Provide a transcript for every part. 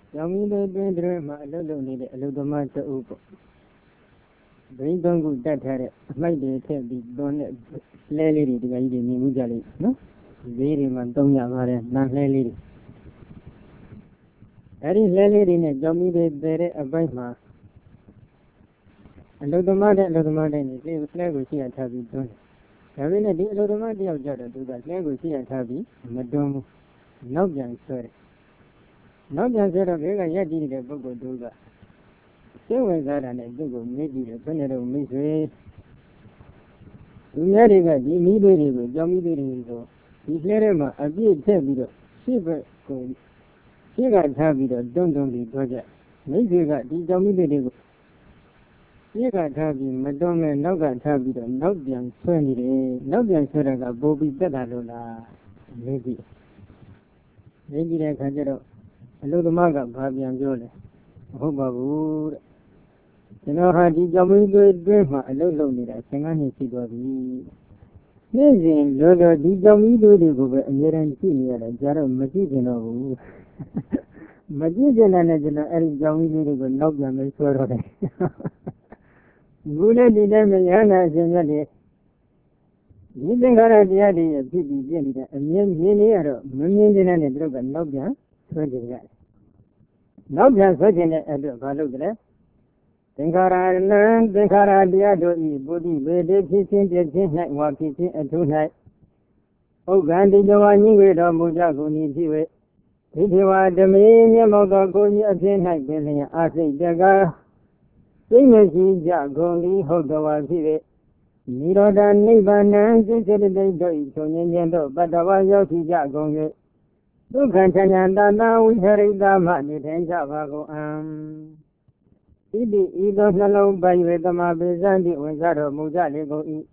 ကြောင့်ဒီတွင်တွင်မှာအလုပ်လုပ်နေတဲ့အလုပ်သမားတအုပ်ပေါ့ဘိန်းသုံးခုတတ်ထားတဲ့အမိုက်တွေထည့်ပြီးသွန်းတဲ့လဲလေးတွေဒီကကြီးတွေမြင်မှုကြလိမ့်နော်ဈေးတွေမှာသုံးရပါတယ်နန်းလဲလေးတွေအဲ့ဒီလဲလေးတွေနဲ့ကြောင့်ဒီတွေတဲတဲ့အပိုင်းမှာအလုပ်သမားတဲ့အလုပ်သမားတိုင်းဒီလဲကိုရှိရထားပြီးသွန်းတယ်ဒါပေမဲ့ဒီအလုပ်သမားတယောက်ကြတော့သူကလဲကိုရှိရထားပြီးမတွန်းဘူးနောက်ပြန်ဆွဲတယ်နောက်ပြန်ဆွဲတော့ဘဲကရက်ကြည့်နေတဲ့ပုဂ္ဂိုလ်တို့ကစိတ်ဝင်စားတာနဲ့သူ့ကိုမေးကြည့်တယ်ဘယ်နဲ့တော့မိတ်ဆွေသူများတွေကဒီမိသွေးတွေကိုကြောင်းမိသွေးတွေကိုဒီလဲထဲမှာအပြည့်ထည့်ပြီးတော့ရှေ့ဘက်ကိုရှေ့ကထားပြီးတော့တွန်းပြီးတော့ကြမိတ်ဆွေကဒီကြောင်းမိသွေးတွေကိုရှေ့ကထားပြီးမတွန်းမဲ့နောက်ကထားပြီးတော့နောက်ပြန်ဆွဲနေတယ်နောက်ပြန်ဆွဲတာကပိုပြီးတက်တာလို့လားမေးကြည့်တဲ့အခါကျတော့အလုသမားကဘာပြန်ပြောလဲမဟုတ်ပါဘူးတဲ့ကျွန်တော်ဟာဒီကြောင်မင်းသွေးတွင်းမှာအလုလုပ်နေတာ15နှစ်ရှိသွားပြီနေ့စဉ်လောလောဒီကြောင်မင်းသွေးတွေကိုပဲအများအားကြည့်နေရတယ်ကြတော့မကြည့်ကျင်တော့ဘူးမကြည့်ကျင်တဲ့နဲ့ကျွန်တော်အဲ့ဒီကြောင်မင်းသွေးတွေကိုနောက်ပြန်ပြီးဆွဲတော့တယ်ဘူးလည်းဒီတိုင်းမရဟနာအရှင်မြတ်တွေဒီသင်္ခါရတရားတွေဖြစ်ပြီးပြည့်နေတဲ့အမြင်မြင်နေရတော့မမြင်တဲ့နဲ့သူတို့ကနောက်ပြန်ဆွဲကြရတယ်နောက်ပြန်ဆွဲခြင်းတဲ့အတွက်ဘာလို့လဲသင်္ခါရနံသင်္ခါရတရားတို့ဤပုတိဝေဒေဖြစ်ခြင်းပြည့်ခြင်း၌ဝါဖြစ်ခြင်းအထု၌ဥက္ကံတိတဝါညိဝေတော်မူကြကုန်၏ဖြစ်၍ဒီထေဝဓမေမျက်မှောက်သောကိုကြီးအဖြစ်၌ပင်လျင်အာစိတ်တကားသိမရှိကြကုန်၏ဟုတ်တော်ပါဖြစ်၍နိရောဓနိဗ္ဗာန်စိတ်စေတသိက်တို့၏ချုပ်ငြိမ်းခြင်းတို့ပတ္တဝါရောက်ရှိကြကုန်၍ဒုက္ခချမ်းသာတနာဝိဟရိတမှနေထိုင်ကြပါကုန်အံဣတိဤသို့နှလုံးပိုင်၍သမာပိစံတိဝင်စားတော်မူကြလေကုန်၏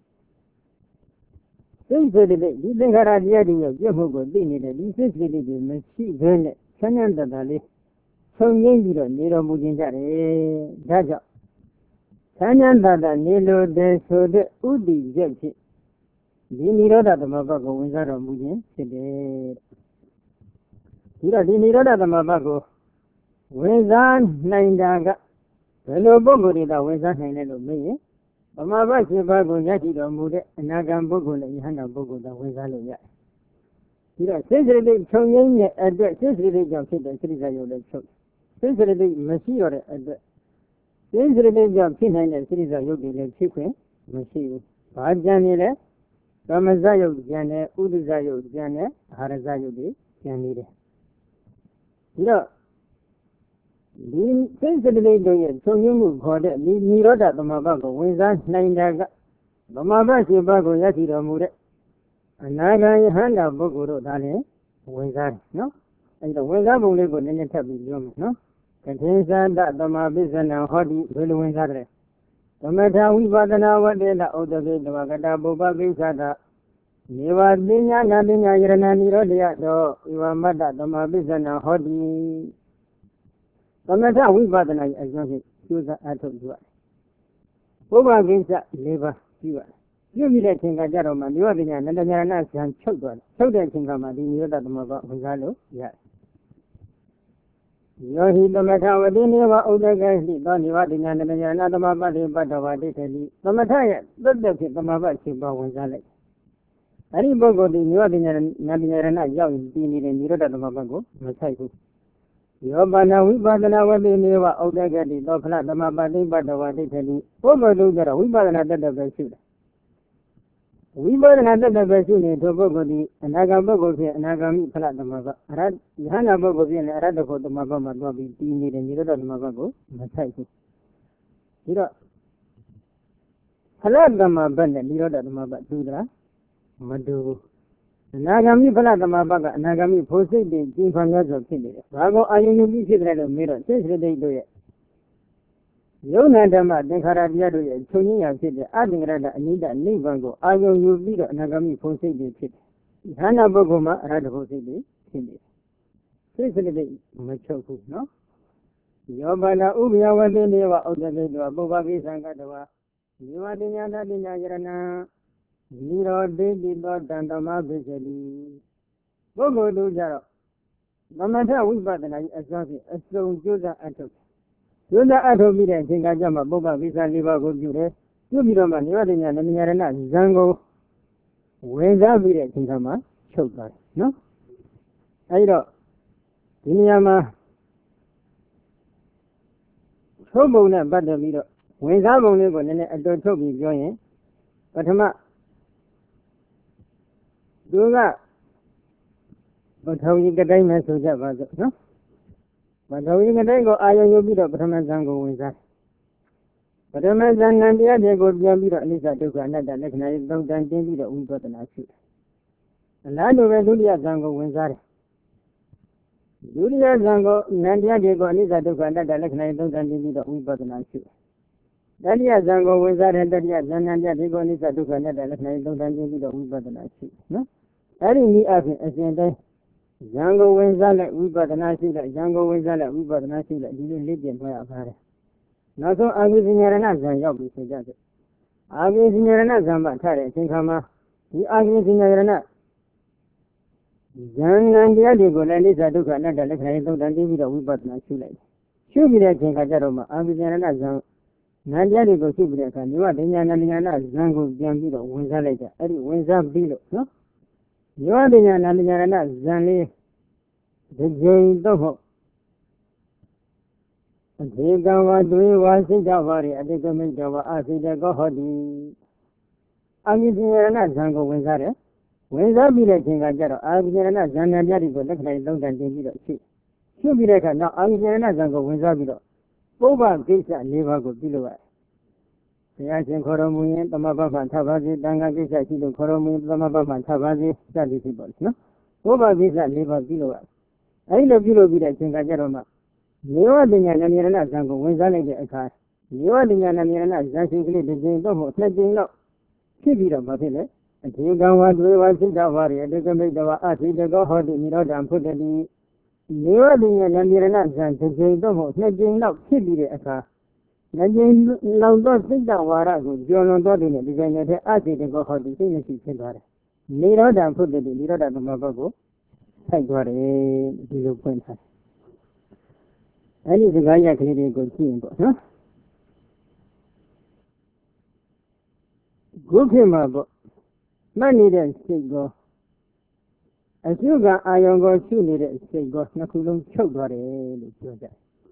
စိတ်စေတသိက်ဒီသင်္ခါရတရားတွေရဲ့ပြည့်မှုကိုသိနေတဲ့ဒီစိတ်စေတသိက်တွေမရှိဘဲနဲ့ချမ်းသာလေးဆုံးငြိမ်းပြီးတော့နေတော်မူခြင်းကြတယ်ဒါကြောင့်ချမ်းသာနေလိုတဲ့ဆိုတဲ့ဥဒိရက်ဖြင့်ဒီနိရောဓသမဘတ်ကိုဝင်စားတော်မူခြင်းဖြစ်တယ်ဒီတော့ဒီနိရောဓသမဘတ်ကိုဝင်စားနိုင်တာကဘယ်လိုပုဂ္ဂိုလ်တွေသာဝင်စားနိုင်လဲလို့မေးရင်သမဘတ်7ပါးကိုရရှိတော်မူတဲ့အနာဂံပုဂ္ဂိုလ်နဲ့ယဟန္တာပုဂ္ဂိုလ်သာဝင်စားလို့ရတယ်ဒီတော့စိတ်စိတ်လေးခြုံငိမ့်တဲ့အတွက်စိတ်စိတ်လေးကြောင့်ဖြစ်တဲ့စိတ္တယုတ်လည်းချုပ်စိတ်စိတ်လေးမရှိတော့တဲ့အတွက်စိတ်စိတ်လေးကြောင့်ဖြစ်နိုင်တဲ့စိတ္တယုတ်တွေလည်းဖြစ်ခွင့်မရှိဘူးဘာကြံနေလဲကမ္မဇယုတ်ကြံတယ်ဥဒိဇယုတ်ကြံတယ်အာဟာရဇယုတ်တွေကြံနေတယ်ဒီတော့ဒီစိတ်စိတ်လေးတို့ရဲ့ချုပ်ငြိမ်းမှုခေါ်တဲ့ဒီနိရောဓသမဘတ်ကိုဝင်စားနိုင်တာကသမဘတ်7ပါးကိုရရှိတော်မူတဲ့အနာဂံယဟန္တာပုဂ္ဂိုလ်တို့ဒါလည်းဝင်စားတယ်နော်အဲဒီတော့ဝင်စားပုံလေးကိုနည်းနည်းထပ်ပြီးပြောမယ်နော်ကထေသတ္တသမပိစ္ဆနံဟောတိဘယ်လိုဝင်စားတယ်သမထဝိပဿနာဝတ္တေနဥဒ္ဒကေတဝကတပုပ္ပကိစ္စတနေဝပညာနာပညာယရဏနိရောဓယတောဧဝမတ္တသမပိစ္ဆနံဟောတိသမထဝိပဿနာရဲ့အကျိုးဖြင့်ကျိုးစားအထုတ်ကြရတယ်ပုပ္ပကိစ္စ၄ပါးပြုရတယ်ပြုမိတဲ့အချိန်ကကြတော့မှနိရောဓညာနန္ဒညာဏဇံချုပ်သွားတယ်ချုပ်တဲ့အချိန်ကမှဒီနိရောဓသမဘတ်ဝင်စားလို့ရတယ်ယောဟိသမထဝတိနေဝဥဒ္ဒကေဟိသောနိဝတိညာနန္ဒညာဏသမဘတ်တိပတ္တဝါဒိဋ္ဌိသမထရဲ့သက်သက်ဖြင့်သမဘတ်7ပါးဝင်စားလိုက်အဲ့ဒီပုဂ္ဂိုလ်ဒီနိရောဓညာနန္ဒညာဏရောက်ရင်ပြီးနေတဲ့နိရောဓသမဘတ်ကိုမဆိုင်ဘူးယောပါဏဝိပဿနာဝတိနေဝဥဒ္ဒကေတိသောဖလသမဘတ်တိပတ္တဝါဒိဋ္ဌိပုဂ္ဂိုလ်တို့ကြတော့ဝိပဿနာတက်ပဲရှိတယ်ဝိပဿနာတက်ပဲရှိနေထိုပုဂ္ဂိုလ်ဒီအနာဂတ်ပုဂ္ဂိုလ်ဖြင့်အနာဂမိဖလသမဘတ်အရဟယဟန္တာပုဂ္ဂိုလ်ဖြင့်လည်းအရဟတဖို့သမဘတ်မှာသွားပြီးတည်နေတဲ့နိရောဓသမဘတ်ကိုမဆိုင်ဘူးဒီတော့ဖလသမဘတ်နဲ့နိရောဓသမဘတ်တူသလားမတူဘူးအနာဂမိဖလသမဘတ်ကအနာဂမိဖို့စိတ်တွေကျင်းဖန်ရဆိုဖြစ်နေတယ်ဘာကိုအာယုံယူပြီးဖြစ်တယ်လို့မေးတော့စိတ်စိတ်တို့ရဲ့ယုံနာဓမ္မသင်္ခါရတရားတို့ရဲ့ချုပ်ငြိမ်းရာဖြစ်တဲ့အသင်္ခရတအနိဒနိဗ္ဗာန်ကိုအာယုံယူပြီးတော့အနာဂမိဖို့စိတ်တွေဖြစ်တယ်။ဌာနပုဂ္ဂိုလ်မှာအရဟတဖို့စိတ်တွေဖြစ်နေတယ်။စိတ်စိတ်တွေမချုပ်ဘူးနော်။ယောဘာနာဥပယဝတိနေဝဥဒ္ဒကေတောပုဗ္ဗကိသံကတဝဒီဝတိညာတတိညာယရဏနိရောဓိတိသောတံတမပိစ္ဆတိပုဂ္ဂိုလ်တို့ကြတော့သမထဝိပဿနာကြီးအစွမ်းဖြင့်အစုံကျိုးစားအထုတ်ကျိုးစားအထုတ်ပြီးတဲ့အချိန်ကကြမှာပုပ္ပပိသ၄ပါးကိုပြုတယ်ပြုပြီးတော့မှနိဝတ္တညာနမညာရဏဇံကိုဝင်စားပြီးတဲ့အချိန်ကမှချုပ်သွားတယ်နော်အဲဒီတော့ဒီနေရာမှာထုတ်ပုံနဲ့ပတ်သက်ပြီးတော့ဝင်စားပုံလေးကိုနည်းနည်းအတော်ထုတ်ပြီးပြောရင်ပထမသူကပထဝီကတိုင်းမဲ့ဆိုကြပါစို့နော်ပထဝီကတိုင်းကိုအာရုံယူပြီးတော့ပထမဇန်ကိုဝင်စားပထမဇန်နံတရားတွေကိုပြန်ပြီးတော့အနိစ္စဒုက္ခအနတ္တလက္ခဏာတွေသုံးတန်တင်းပြီးတော့ဝိပဿနာရှုအလားတူပဲဒုတိယဇန်ကိုဝင်စားတယ်ဒုတိယဇန်ကိုနံတရားတွေကိုအနိစ္စဒုက္ခအနတ္တလက္ခဏာတွေသုံးတန်တင်းပြီးတော့ဝိပဿနာရှုတတိယဇန်ကိုဝင်စားတဲ့တတိယဇန်နံတရားတွေကိုအနိစ္စဒုက္ခအနတ္တလက္ခဏာတွေသုံးတန်တင်းပြီးတော့ဝိပဿနာရှုနော်အဲ့ဒီနည်းအပြင်အစဉ်တိုင်းဇံကိုဝင်စားလိုက်ဝိပဿနာရှိလိုက်ဇံကိုဝင်စားလိုက်ဝိပဿနာရှိလိုက်ဒီလိုလေ့ကျင့်မှရပါတယ်နောက်ဆုံးအာဂိသဉာရဏဇံရောက်ပြီဆိုကြတယ်အာဂိသဉာရဏဇံမှာထားတဲ့အချိန်ခါမှာဒီအာဂိသဉာရဏဇံနံတရားတွေကိုလည်းအိစ္ဆဒုက္ခအနတ္တလက္ခဏာတွေသုံးတန်ပြီးတော့ဝိပဿနာရှုလိုက်ရှုပြီးတဲ့အချိန်ခါကျတော့မှအာဂိသဉာရဏဇံနံတရားတွေကိုရှုပြီးတဲ့အခါနိဝတ္တညာနမညာရဏဇံကိုပြန်ပြီးတော့ဝင်စားလိုက်ကြအဲ့ဒီဝင်စားပြီးလို့နော်နိဝတ္တညာနမညာရဏဇံလေးဒီကြိမ်တော့ဟုတ်အဓိကဝါတွေဝါစိတ်တော်ပါရအတိကမိတ်တော်ပါအစိတကောဟောတိအာဂိသဉာရဏဇံကိုဝင်စားတယ်ဝင်စားပြီးတဲ့အချိန်ကကျတော့အာဂိသဉာရဏဇံနာပြတွေကိုလက္ခဏာသုံးတန်တင်ပြီးတော့ရှုပြီးတဲ့အခါနောက်အာဂိသဉာရဏဇံကိုဝင်စားပြီးတော့ပုဗ္ဗကိစ္စ၄ပါးကိုပြုလုပ်ရတယ်ဘုရားရှင်ခေါ်တော်မူရင်သမဘမှထပ်ပါစေတန်ခါကိစ္စရှိလို့ခေါ်တော်မူရင်သမဘမှထပ်ပါစေစသည်ဖြစ်ပါလိမ့်နော်ပုဗ္ဗကိစ္စ၄ပါးပြုလုပ်ရတယ်အဲဒီလိုပြုလုပ်ပြီးတဲ့အချိန်ကကျတော့မှနိဝတ္တညာနမယရဏဇံကိုဝင်စားလိုက်တဲ့အခါနိဝတ္တညာနမယရဏဇံရှိကလေးတစ်ကြိမ်တော့မဟုတ်နှစ်ကြိမ်တော့ဖြစ်ပြီးတော့မဖြစ်လေအထေကံဝါတွေဝါစိတ်တော်ပါရအတိကမိတ်တော်အသိတကောဟောတိနိရောဓံဖုတ္တတိနိဝတ္တညာနမယရဏဇံတစ်ကြိမ်တော့မဟုတ်နှစ်ကြိမ်တော့ဖြစ်ပြီးတဲ့အခါနှစ်ကြိမ်လောက်တော့စိတ်တော်ဝါရကိုကျော်လွန်တော်တဲ့ဒီပိုင်းနဲ့အသိတကောဟောတိစိတ်မရှိဖြစ်သွားတယ်နိရောဓံဖုတ္တတိနိရောဓသမဘတ်ကိုထိုက်သွားတယ်ဒီလိုဖွင့်ထားအဲ့ဒီစကားရကလေးတွေကိုကြည့်ရင်ပေါ့နော်ခုခေတ်မှာပေါ့မှတ်နေတဲ့စိတ်ကောအရှုကအာယုံကိုရှုနေတဲ့စိတ်ကောနှစ်ခုလုံးချုပ်သွားတယ်လို့ပြောကြတယ်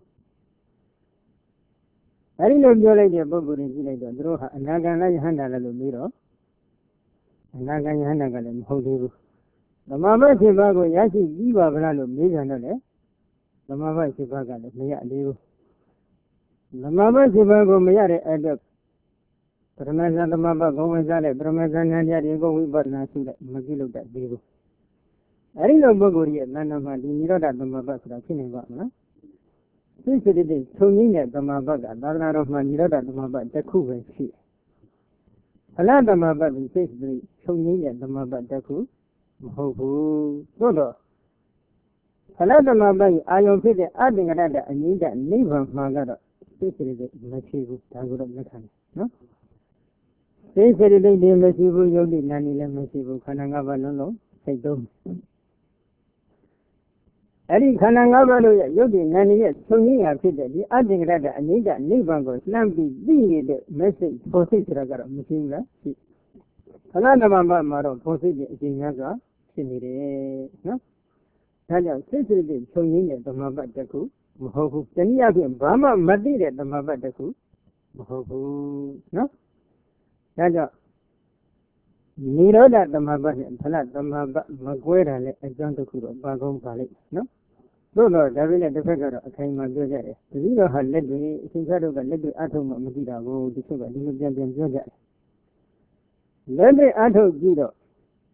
အဲ့ဒီလိုပြောလိုက်တဲ့ပုဂ္ဂိုလ်တွေကြည့်လိုက်တော့သူတို့ဟာအနာဂံယဟန္တာလည်းလို့ပြီးတော့အနာဂံယဟန္တာကလည်းမဟုတ်သေးဘူးသမဘတ်7ပါးကိုရရှိပြီးပါဗလားလို့မေးကြတော့လေသမဘတ်7ပါးကလည်းမရသေးဘူးသမဘတ်7ပါးကိုမရတဲ့အတွက်ပရမဇန်သမဘတ်ကိုဝင်စားတဲ့ပရမဇန်ဉာဏ်တွေကိုဝိပဿနာရှုလိုက်မပြုလုပ်တတ်သေးဘူးအဲဒီလိုပုဂ္ဂိုလ်ရဲ့နာနာမှာဒီနိရောဓသမဘတ်ဆိုတာဖြစ်နေပါမလားသိစိတ်တိထုံငင်းတဲ့သမဘတ်ကသာသနာတော်မှာနိရောဓသမဘတ်တစ်ခုပဲရှိတယ်ဖလသမဘတ်ကိုသိစိတ်ထုံငင်းတဲ့သမဘတ်တစ်ခုမဟုတ်ဘူးသို့တော့ဖလသမဘတ်အာယုံဖြစ်တဲ့အတ္တငရတအငိမ့်တဲ့နိဗ္ဗာန်မှာကတော့သိစိတ်မရှိဘူးဒါကိုတော့လက်ခံတယ်နော်သိစိတ်တွေမရှိဘူးယုတ်တိနာနေလည်းမရှိဘူးခန္ဓာ၅ပါးလုံးလုံးစိတ်သုံးအဲ့ဒီခန္ဓာ၅ပါးလို့ရယုတ်တိနာနေရဲ့သုံးရင်းရဖြစ်တဲ့ဒီအတ္တငရတအငိမ့်တဲ့နိဗ္ဗာန်ကိုလှမ်းပြီးသိနေတဲ့ message ပေါ်စိတ်ဆိုတာကတော့မရှိဘူးလားရှိဖလသမဘတ်မှာတော့ပေါ်စိတ်ရဲ့အကျဉ်းများစွာဖြစ်နေတယ်နော်ဒါကြောင့်စိတ်စိတ်ဖြုံရင်းတဲ့သမဘတ်တစ်ခုမဟုတ်ဘူးတနည်းအားဖြင့်ဘာမှမသိတဲ့သမဘတ်တစ်ခုမဟုတ်ဘူးနော်ဒါကြောင့်နိရောဓသမဘတ်နဲ့ဖလသမဘတ်မကွဲတာလည်းအကြောင်းတစ်ခုတော့ပါကုန်ပါလိမ့်နော်သို့တော့ဒါပေမဲ့တစ်ဖက်ကတော့အခိုင်အမာပြောကြတယ်တတိတော်ဟာလက်တွေအရှင်သာတို့ကလက်တွေအထုံးမှမသိတာကိုဒီချုပ်ကဒီလိုပြန်ပြောကြတယ်လက်တွေအထုပ်ကြည့်တော့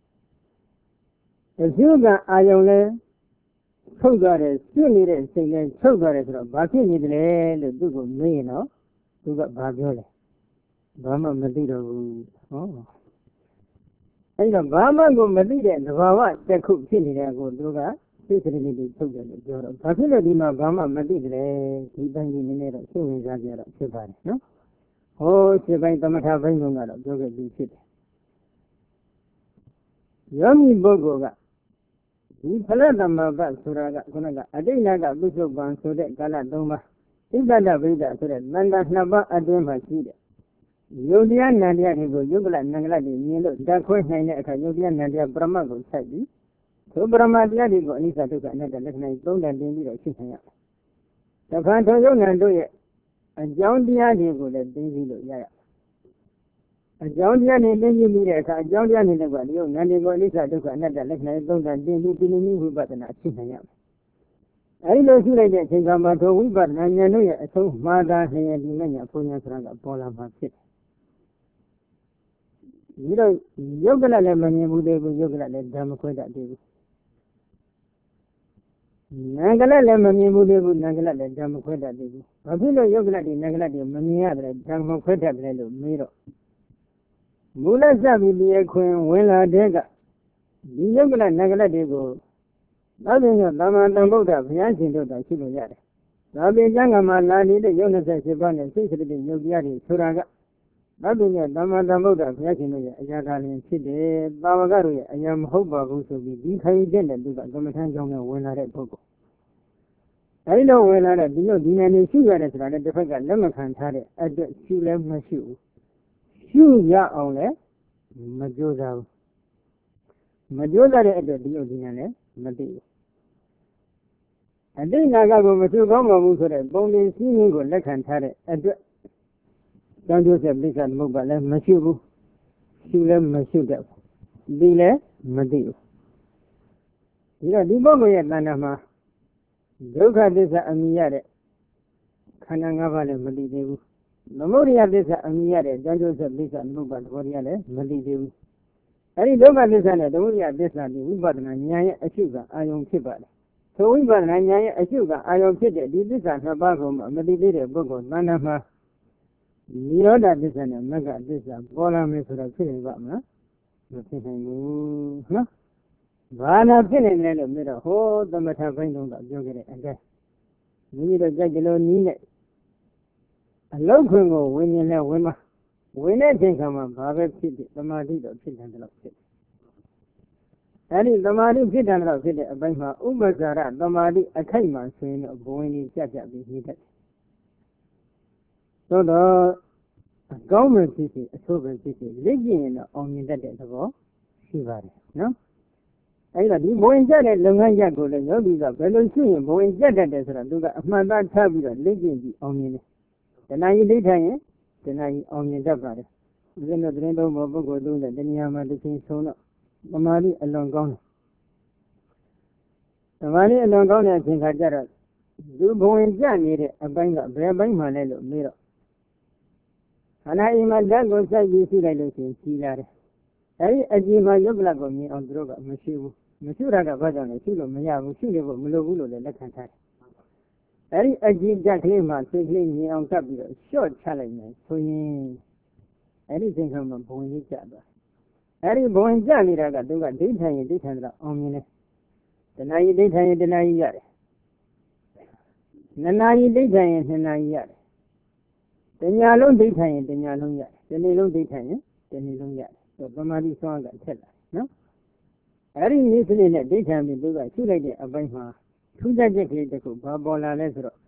အရှုကအာယုံလဲထုတ်သွားတယ်ကျွတ်နေတဲ့စိတ်လဲထုတ်သွားတယ်ဆိုတော့ဘာဖြစ်နေတယ်လဲလို့သူ့ကိုမေးရင်တော့သူကဘာပြောလဲဘာမှမသိတော့ဘူးဟောအဲ့တော့ဘာမှကိုမသိတဲ့သဘာဝတစ်ခုဖြစ်နေတဲ့ကိုသူကသိစရည်တွေထုတ်တယ်လို့ပြောတော့ဘာဖြစ်လို့ဒီမှာဘာမှမသိတယ်ဒီတိုင်းကြီးနည်းနည်းတော့ရှင်းဝင်စားကြတော့ဖြစ်ပါတယ်နော်ဟောရှင်းပိုင်းသမထဘိန်းကတော့ပြောခဲ့ပြီးဖြစ်တယ်ယောဂီပုဂ္ဂိုလ်ကဒီဖလသမဘတ်ဆိုတာကခုနကအတိတ်ကပုစုပန်ဆိုတဲ့ကာလ၃ပါးဣဒ္ဓဗိဒ္ဓဆိုတဲ့တန်တာ2ပါးအတွင်းမှာရှိတယ်ယုတ်တရားနံတရားတွေကိုယုတ်ကလနံကလတွေမြင်လို့ဓာတ်ခွဲနိုင်တဲ့အခါယုတ်တရားနံတရားပရမတ်ကိုစိုက်ပြီးသို့ပရမတ်တရားတွေကိုအနိစ္စဒုက္ခအနတ္တလက္ခဏာသုံးတန်တင်ပြီးတော့ရှင်းနိုင်ရတယ်။တခါထိုယုတ်နံတို့ရဲ့အကြောင်းတရားတွေကိုလည်းသိပြီးလို့ရရအကြောင်းတရားတွေသိပြီးတဲ့အခါအကြောင်းတရားတွေလည်းကဒီယုတ်နံတွေကိုအနိစ္စဒုက္ခအနတ္တလက္ခဏာသုံးတန်တင်ပြီးပြင်းပြဝိပဿနာရှင်းနိုင်ရမယ်။အဲဒီလိုရှိလိုက်တဲ့အချိန်ကမှထိုဝိပဿနာဉာဏ်တို့ရဲ့အဆုံးမှားတာလျင်ဒီမဲ့ညာဘုံညာဆိုတာကပေါ်လာမှာဖြစ်တယ်ဒီတော့ယုတ်ကလလည်းမမြင်ဘူးသေးဘူးယုတ်ကလလည်းဓမ္မခွဲတတ်သေးဘူးနံကလလည်းမမြင်ဘူးသေးဘူးနံကလလည်းဓမ္မခွဲတတ်သေးဘူးဘာဖြစ်လို့ယုတ်ကလတွေနံကလတွေမမြင်ရတယ်ဓမ္မခွဲတတ်တယ်လို့မေးတော့မူလစပြီးဒီအခွင်ဝင်လာတဲ့ကဒီယုတ်ကလနံကလတွေကိုသာသနာ့သမ္မာသမ္ဗုဒ္ဓဘုရားရှင်တို့ကရှိလို့ရတယ်ဒါပြင်ကျမ်းဂန်မှာလာနေတဲ့ယုတ်28ပါးနဲ့စိတ်စတဲ့ယုတ်တရားတွေဆိုတာကသာသနာ့သမ္မာသမ္ဗုဒ္ဓဘုရားရှင်တို့ရဲ့အရာကားလင်ဖြစ်တယ်။သာဝကတို့ရဲ့အရာမဟုတ်ပါဘူးဆိုပြီးဒီခိုင်တဲ့သူကကမ္မထမ်းကြောင့်လည်းဝင်လာတဲ့ပုဂ္ဂိုလ်။အဲဒီတော့ဝင်လာတဲ့ဒီလိုဒီနယ်နေရှုရတယ်ဆိုတာလည်းတစ်ဖက်ကလက်မခံထားတဲ့အတွက်ရှုလည်းမရှိဘူး။ရှုရအောင်လည်းမကြိုးစားဘူး။မကြိုးစားတဲ့အတွက်ဒီလိုဒီနယ်လည်းမသိဘူး။အတိတ်နာကကိုမရှုကောင်းပါဘူးဆိုတဲ့ပုံတင်စည်းရင်းကိုလက်ခံထားတဲ့အတွက်ကျောင်းကျိုးဆက်ပိဿသမုပ္ပါလည်းမရှိဘူးရှုလည်းမရှိတတ်ဘူးဒီလည်းမသိဘူးဒီတော့ဒီပုဂ္ဂိုလ်ရဲ့တဏ္ဍာမှာဒုက္ခသစ္စာအမြင်ရတဲ့ခန္ဓာ၅ပါးလည်းမသိသေးဘူးသမုဒယသစ္စာအမြင်ရတဲ့ကျောင်းကျိုးဆက်ပိဿသမုပ္ပါသဘောတရားလည်းမသိသေးဘူးအဲဒီဒုက္ခသစ္စာနဲ့သမုဒယသစ္စာဒီဝိပဿနာဉာဏ်ရဲ့အရှုကအာယုံဖြစ်ပါတယ်သို့ဝိပဿနာဉာဏ်ရဲ့အရှုကအာယုံဖြစ်တဲ့ဒီသစ္စာနှစ်ပါးကိုမသိသေးတဲ့ပုဂ္ဂိုလ်တဏ္ဍာမှာနိရောဓသစ္စာနဲ့မဂ္ဂသစ္စာပေါ်လာမယ်ဆိုတော့ဖြစ်နေပါမလားမဖြစ်နိုင်ဘူးနော်ဘာနာဖြစ်နေလဲလို့မြင်တော့ဟောသမထဘိုင်းတုန်းကပြောခဲ့တဲ့အတိုင်းမိမိတို့ကြိုက်ကြလို့နီးနဲ့အလုံးခွင်ကိုဝิญဉ္နဲ့ဝင်မှာဝင်တဲ့အချိန်ခါမှာဘာပဲဖြစ်ဖြစ်သမာဓိတော့ဖြစ်တယ်လို့ဖြစ်အဲဒီသမာဓိဖြစ်တယ်လို့ဖြစ်တဲ့အပိုင်းမှာဥပ္ပဇာရသမာဓိအခိုက်မှဆိုရင်တော့ဘဝင်ကြီးကြကြပြီးနေတတ်သို့တော့အကောင်းပဲဖြစ်ဖြစ်အဆိုးပဲဖြစ်ဖြစ်လက်ကျင်ရင်တော့အောင်မြင်တတ်တဲ့သဘောရှိပါတယ်နော်အဲဒီတော့ဒီဘဝင်ကြတဲ့လုပ်ငန်းချက်ကိုလည်းယောဂီကဘယ်လိုရှိရင်ဘဝင်ကြတတ်တယ်ဆိုတော့သူကအမှန်သားထားပြီးတော့လက်ကျင်ပြီးအောင်မြင်တယ်တဏှာကြီးဒိဋ္ဌိရင်တဏှာကြီးအောင်မြင်တတ်ပါတယ်ဦးဇင်းတို့သတင်းတော်ပုဂ္ဂိုလ်သုံးတဲ့တရားမှာတစ်ချိန်ဆုံးတော့သမာဓိအလွန်ကောင်းတယ်သမာဓိအလွန်ကောင်းတဲ့အချိန်ခါကျတော့သူဘဝင်ကြနေတဲ့အပိုင်းကဘယ်ပိုင်းမှလဲလို့မေးတော့ခန္ဓာအိမ်မှာဓာတ်ကိုစိုက်ပြီးရှိလိုက်လို့ရှိရင်ကြီးလာတယ်။အဲဒီအကြည့်မှာယုတ်ကလကိုမြင်အောင်သူတို့ကမရှိဘူး။မရှိတာကဘာကြောင့်လဲရှိလို့မရဘူးရှိလို့မလိုဘူးလို့လည်းလက်ခံထားတယ်။အဲဒီအကြည့်ဓာတ်ကလေးမှာစိတ်ကလေးမြင်အောင်ကပ်ပြီးတော့လျှော့ချလိုက်မယ်ဆိုရင်အဲဒီသင်္ခါမှာဘဝင်ကြီးကျသွား။အဲဒီဘဝင်ကျနေတာကသူကဒိဋ္ဌိရင်ဒိဋ္ဌံတော့အောင်မြင်တယ်။တဏှာကြီးဒိဋ္ဌိရင်တဏှာကြီးရတယ်။နှစ်နာရီဒိဋ္ဌိရင်နှစ်နာရီရတယ်တညာလုံးဒိဋ္ဌိရင်တညာလုံးရတယ်တနေ့လုံးဒိဋ္ဌိရင်တနေ့လုံးရတယ်ဆိုပမာတိဆွမ်းကထက်လာနော်အဲ့ဒီနည်းစနစ်နဲ့ဒိဋ္ဌိပြီးသူကရှုလိုက်တဲ့အပိုင်းမှာထူးခြားချက်ကလေးတစ်ခုဘာပေါ်လာလဲဆိုတော့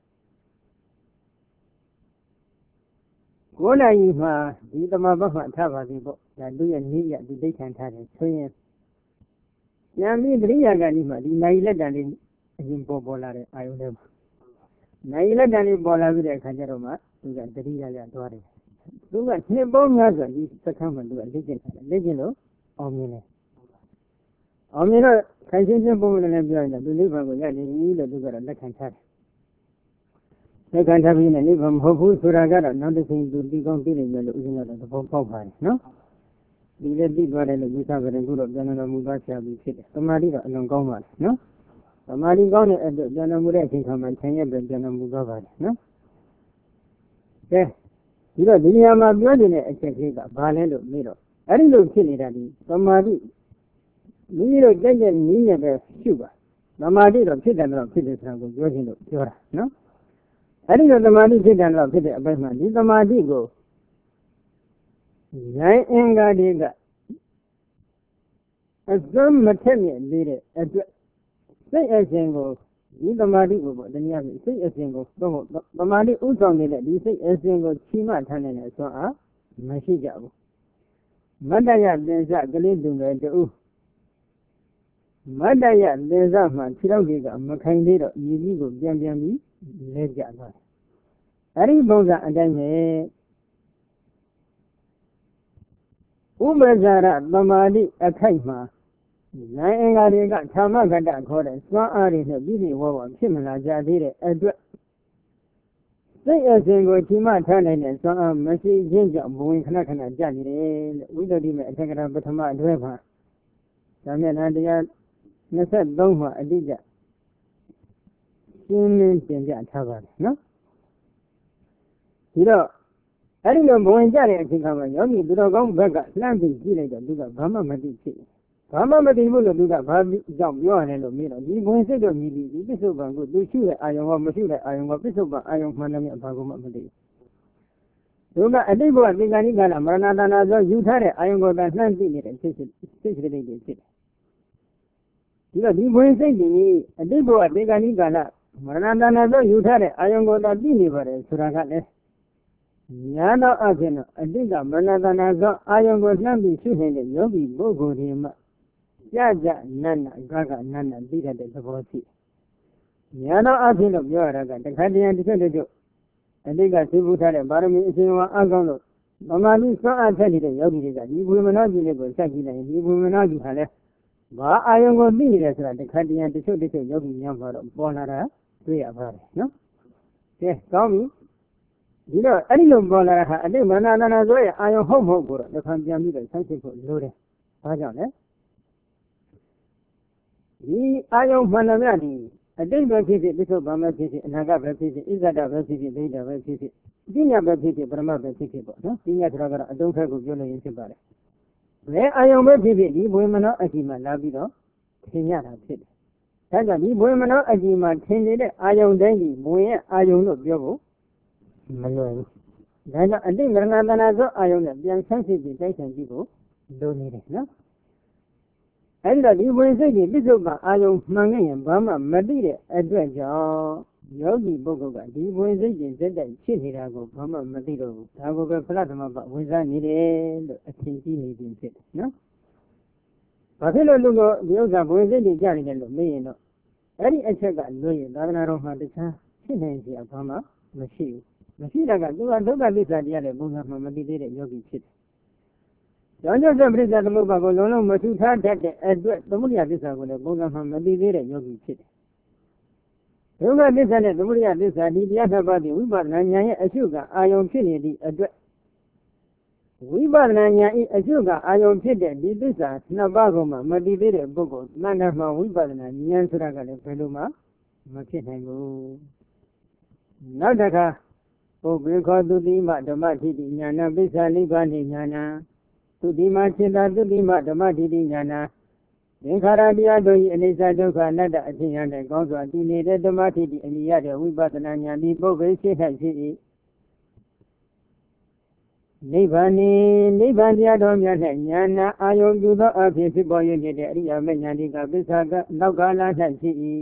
ကိုယ်နိုင်မှာဒီတမဘတ်မှာထားပါပြီပေါ့ဒါသူရဲ့နည်းရဒီဒိဋ္ဌိထားတယ်ဆိုရင်ဉာဏ်ပြီးပရိယာကဏီမှာဒီနိုင်လက်တန်လေးအရင်ပေါ်လာတဲ့အာယုန်တွေမှာနိုင်လက်တန်လေးပေါ်လာပြီးတဲ့အခါကျတော့မှသူကတတိယရသွားတယ်သူကနှစ်ပေါင်းများစွာဒီစခန်းမှာသူကလက်ကျင်ထားတယ်လက်ကျင်လို့အောင်မြင်တယ်အောင်မြင်တော့ခိုင်ရှင်းရှင်းပုံမှန်လည်းပြောရင်သူနိဗ္ဗာန်ကိုရနေပြီလို့သူကတော့လက်ခံထားတယ်လက်ခံထားပြီးနဲ့နိဗ္ဗာန်မဟုတ်ဘူးဆိုတာကတော့နောက်တစ်ချိန်သူဒီကောင်းသိနေတယ်လို့ဥစဉ်ကတော့သဘောပေါက်ပါတယ်နော်ဒီလည်းသိသွားတယ်လို့ယူဆကြတယ်ခုတော့ပြန်တော်မူသွားဆရာကြီးဖြစ်တယ်သမာဓိတော့အလွန်ကောင်းပါတယ်နော်သမာဓိကောင်းတဲ့အတွက်ပြန်တော်မူတဲ့အချိန်ခါမှာဆင်ရပြန်တော်မူသွားပါတယ်နော်ကဲဒီတော့ဒီနေရာမှာပြောနေတဲ့အချက်ကလေးကဘာလဲလို့မေးတော့အဲ့ဒီလိုဖြစ်နေတာဒီသမာဓိမိမိတို့ကြက်ကြက်ညီးညက်ပဲရှုပါသမာဓိတော့ဖြစ်တယ်တော့ဖြစ်တယ်ဆိုတာကိုပြောခြင်းလို့ပြောတာနော်အဲ့ဒီလိုသမာဓိဖြစ်တယ်တော့ဖြစ်တဲ့အပိုင်းမှာဒီသမာဓိကိုဉာဏ်အင်္ဂါတွေကအစွမ်းမထက်မြက်သေးတဲ့အတွက်စိတ်အစဉ်ကိုဒီသမာဓိကိုပေါ့တနည်းအားဖြင့်စိတ်အစဉ်ကိုတော့သမာဓိဥဆောင်နေတဲ့ဒီစိတ်အစဉ်ကိုချီးမထားနိုင်တဲ့ဆွမ်းအားမရှိကြဘူးမတ္တယသင်္စကလေးသူငယ်တူမတ္တယသင်္စမှာခြေထောက်တွေကမခိုင်သေးတော့ညီကြီးကိုပြန်ပြီးလဲကျသွားတယ်အဲ့ဒီပုံစံအတိုင်းပဲဥပ္ပဇာရသမာဓိအခိုက်မှာနိုင်အင်္ဂါတွေကဓမ္မဂတ္တခေါ်တဲ့စွမ်းအားတွေနဲ့ပြည့်ပြည့်ဝဝဖြစ်မလာကြသေးတဲ့အတွက်စိတ်အစဉ်ကိုချီးမထားနိုင်တဲ့စွမ်းအားမရှိခြင်းကြောင့်ဘဝင်ခဏကြနေတယ်လို့ဝိသုဒ္ဓိမေအထက်ကရာပထမအတွဲမှာဓမ္မနာတရား23မှာအတိအကျရှင်းလင်းတင်ပြထားပါတယ်နော်ဒီတော့အဲ့ဒီလိုဘဝင်ကြတဲ့အချိန်ခါမှာယောဂီသူတော်ကောင်းဘက်ကလှမ်းပြီးကြည့်လိုက်တော့သူကဘာမှမသိဖြစ်ဘူးဘာမှမသိဘူးလို့သူကဘာကြောင့်ပြောရတယ်လို့မေးတော့ဒီဘဝင်စိတ်တော့မြည်ပြီးဒီပစ္စုပန်ကိုသူရှုတဲ့အာယုံကမရှုတဲ့အာယုံကပစ္စုပန်အာယုံမှန်တယ်မြတ်ဘာကိုမှမသိဘူးသူကအတိတ်ဘဝသင်္ကန်းဤကာလမရဏတဏှာဆိုယူထားတဲ့အာယုံကိုသာနှမ်းသိနေတဲ့စိတ်စိတ်တွေဖြစ်တယ်ဒီတော့ဒီဘဝင်စိတ်ကြီးအတိတ်ဘဝသင်္ကန်းဤကာလမရဏတဏှာဆိုယူထားတဲ့အာယုံကိုသာသိနေပါတယ်ဆိုတာကလည်းညာတော့အဖြစ်တော့အတိတ်ကမရဏတဏှာဆိုအာယုံကိုနှမ်းပြီးရှုနေတဲ့ယောဂီပုဂ္ဂိုလ်တွေမှာကြနတ်ကနတ်သိတတ်တဲ့သဘောရှိညာတော့အဖြစ်လို့ပြောရတာကတခါတည်းတစ်ချက်အတိတ်ကသိဘူးထားတဲ့ဗာရမီအရှင်ဝါအကောင်းလို့ဗမာလူစွမ်းအားထက်နေတဲ့ယောဂီတွေကဒီဝိမနောကြီးလေးကိုဆက်ကြည့်လိုက်ရင်ဒီဝိမနောကြီးဟာလဲဘာအာယုံကိုသိနေတယ်ဆိုတာတခါတည်းတစ်ချက်ယောဂီများမှာတော့ပေါ်လာတာတွေ့ရပါတယ်နော်ကဲကောင်းပြီဒီတော့အဲ့ဒီလိုပေါ်လာတာဟာအတိတ်မရဏတဏှာဆိုရဲ့အာယုံဟုတ်မဟုတ်ကိုတော့တစ်ခါပြန်ပြီးတော့ဆက်စစ်ဖို့လိုတယ်ဘာကြောင့်လဲဒီအာယုံမှန်တယ်များဒီအတိတ်ပဲဖြစ်ဖြစ်ပစ္စုပန်ပဲဖြစ်ဖြစ်အနာဂတ်ပဲဖြစ်ဖြစ်ဣဇဒပဲဖြစ်ဖြစ်ဒိဋ္ဌပဲဖြစ်ဖြစ်ပညာပဲဖြစ်ဖြစ်ပရမတ်ပဲဖြစ်ဖြစ်ပေါ့နော်ပညာဆိုတာကတော့အတုံးဖက်ကိုပြောလို့ရင်ဖြစ်ပါတယ်ဘယ်အာယုံပဲဖြစ်ဖြစ်ဒီဘွေမနောအကြည့်မှလာပြီးတော့ထင်ရတာဖြစ်တယ်ဒါကြောင့်ဒီဘွေမနောအကြည့်မှထင်နေတဲ့အာယုံတိုင်းဒီဘွေရဲ့အာယုံလို့ပြောဖို့မလွယ်ဘူးဒါကြောင့်အတိတ်မရဏတဏှာဆိုအာယုံနဲ့ပြန်ဆန်းစစ်ပြီးတိုက်ဆိုင်ကြည့်ဖို့လိုနေတယ်နော်အဲ့ဒါဒီဝင်စိတ်ကြီးပစ္စုပန်အာယုံမှန်ခဲ့ရင်ဘာမှမသိတဲ့အတွက်ကြောင့်ယောဂီပုဂ္ဂိုလ်ကဒီဝင်စိတ်ကြီးစက်တိုက်ဖြစ်နေတာကိုဘာမှမသိတော့ဘူးဒါကိုပဲဖလားသမဘဝင်စားနေတယ်လို့အထင်ကြီးနေပြီဖြစ်တယ်နော်ဘာဖြစ်လို့လူကဒီဥစ္စာဝင်စိတ်ကြီးကြားနေတယ်လို့မေးရင်တော့အဲ့ဒီအချက်ကလွှဲရင်သာသနာတော်မှာတခြားဖြစ်နိုင်စရာဘာမှမရှိတာကသူကဒုက္ခသစ္စာတရားတဲ့ဘုရားမှမသိသေးတဲ့ယောဂီဖြစ်တယ်ကြောင့်ကျတဲ့ပရိစ္ဆေသမုပ္ပါကိုလုံးမထူထားတတ်တဲ့အတွက်သမုဒိယသစ္စာကိုလည်းဘုံကမှမသိသေးတဲ့ယောဂီဖြစ်တယ်။ဒုက္ခသစ္စာနဲ့သမုဒိယသစ္စာဒီတရားနှစ်ပါးဒီဝိပဿနာဉာဏ်ရဲ့အရှုကအာယုံဖြစ်နေသည့်အတွက်ဝိပဿနာဉာဏ်၏အရှုကအာယုံဖြစ်တဲ့ဒီသစ္စာနှစ်ပါးကိုမှမသိသေးတဲ့ပုဂ္ဂိုလ်တဏ္ဍာမှာဝိပဿနာဉာဏ်ဆိုတာကလည်းဘယ်လိုမှမဖြစ်နိုင်ဘူး။နောက်တစ်ခါပုဂ္ဂိခောသူတိမဓမ္မထိတိဉာဏပိစ္ဆာနိဗ္ဗာန်ဉာဏသုတိမစေတသုတိမဓမ္မတိတိဉာဏသင်္ခါရတရားတို့၏အနိစ္စဒုက္ခအနတ္တအခြင်းရတဲ့ကောင်းစွာတည်နေတဲ့ဓမ္မတိတိအမိရတဲ့ဝိပဿနာဉာဏ်ဒီပုဂ္ဂိုလ်ရှိ၌ဖြစ်၏နိဗ္ဗာန်တရားတော်များ၌ဉာဏ်အာယုပြုသောအဖြစ်ဖြစ်ပေါ်ရနေတဲ့အရိယာမေဉာဏ်ဒီကပစ္ဆာကနောက်ကာလ၌ဖြစ်၏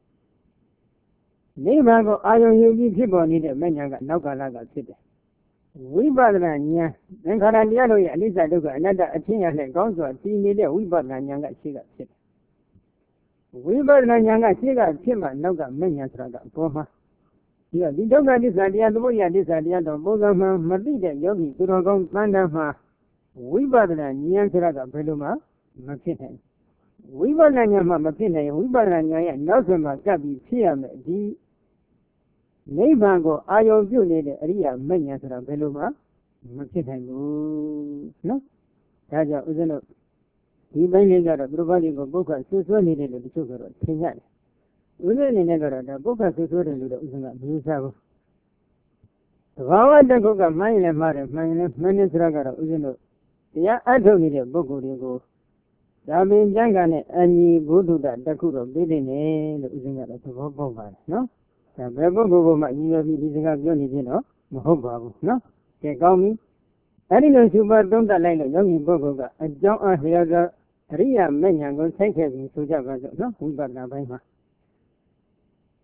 နိဗ္ဗာန်ကိုအာယုယူပြီးဖြစ်ပေါ်နေတဲ့မေဉာဏ်ကနောက်ကာလကဖြစ်တယ်ဝိပဿနာဉာဏ်သင်္ခါရတရားတို့ရဲ့အနိစ္စဒုက္ခအနတ္တအချင်းရနဲ့ကောင်းစွာတည်နေတဲ့ဝိပဿနာဉာဏ်ကရှိကဖြစ်တယ်ဝိပဿနာဉာဏ်ကရှိကဖြစ်မှနောက်ကမဉဏ်ဆိုတာကပေါ်မှာဒီဒုက္ခသစ္စာတရားသမုဒယသစ္စာတရားတော့ပုံစံမှမသိတဲ့ယောဂီသူတော်ကောင်းတဏ္ဍာမှာဝိပဿနာဉာဏ်ဆိုတာကဘယ်လိုမှမဖြစ်နိုင်ဝိပဿနာဉာဏ်မှမဖြစ်နိုင်ဝိပဿနာဉာဏ်ရဲ့နောက်ဆုံးမှာကပ်ပြီးဖြစ်ရမယ်ဒီနိဗ္ဗာန်ကိုအာယုံပြုနေတဲ့အရိယာမဉ္ဇဉ်ဆိုတာဘယ်လိုမှမဖြစ်နိုင်ဘူးနော်ဒါကြောင့်ဦးဇင်းတို့ဒီပိုင်းလေးကတော့သူတို့ဘာလေးကိုပုဂ္ဂိုလ်ဆွဆွဲနေတယ်လို့တချို့ကတော့ထင်ကြတယ်ဦးဇင်းအနေနဲ့ကတော့ဒါပုဂ္ဂိုလ်ဆွဆွဲတယ်လို့တော့ဦးဇင်းကမယူဆဘူးသဘာဝတကုတ်ကမှန်းရင်လည်းမှားတယ်မှန်ရင်လည်းမှန်တယ်ဆိုတာကတော့ဦးဇင်းတို့တရားအထုတ်နေတဲ့ပုဂ္ဂိုလ်တွေကိုဒါပင်ကျမ်းဂန်နဲ့အညီဘုဒ္ဓတခုတော့ပြည့်နေတယ်လို့ဦးဇင်းကတော့သဘောပေါက်ပါတယ်နော်ဒါဘယ်ပုဂ္ဂိုလ်ကမှညီရပြီးဒီစကားပြောနေခြင်းတော့မဟုတ်ပါဘူးနော်ကဲကောင်းပြီအဲ့ဒီလိုစုပါသုံးသပ်လိုက်လို့ယောဂီပုဂ္ဂိုလ်ကအကြောင်းအလျော်သောအရိယာမဉ္ဇဉ်ကိုဆိုင်ခဲ့ပြီးဆိုကြပါစို့နော်ဝိပဿနာပိုင်းမှာ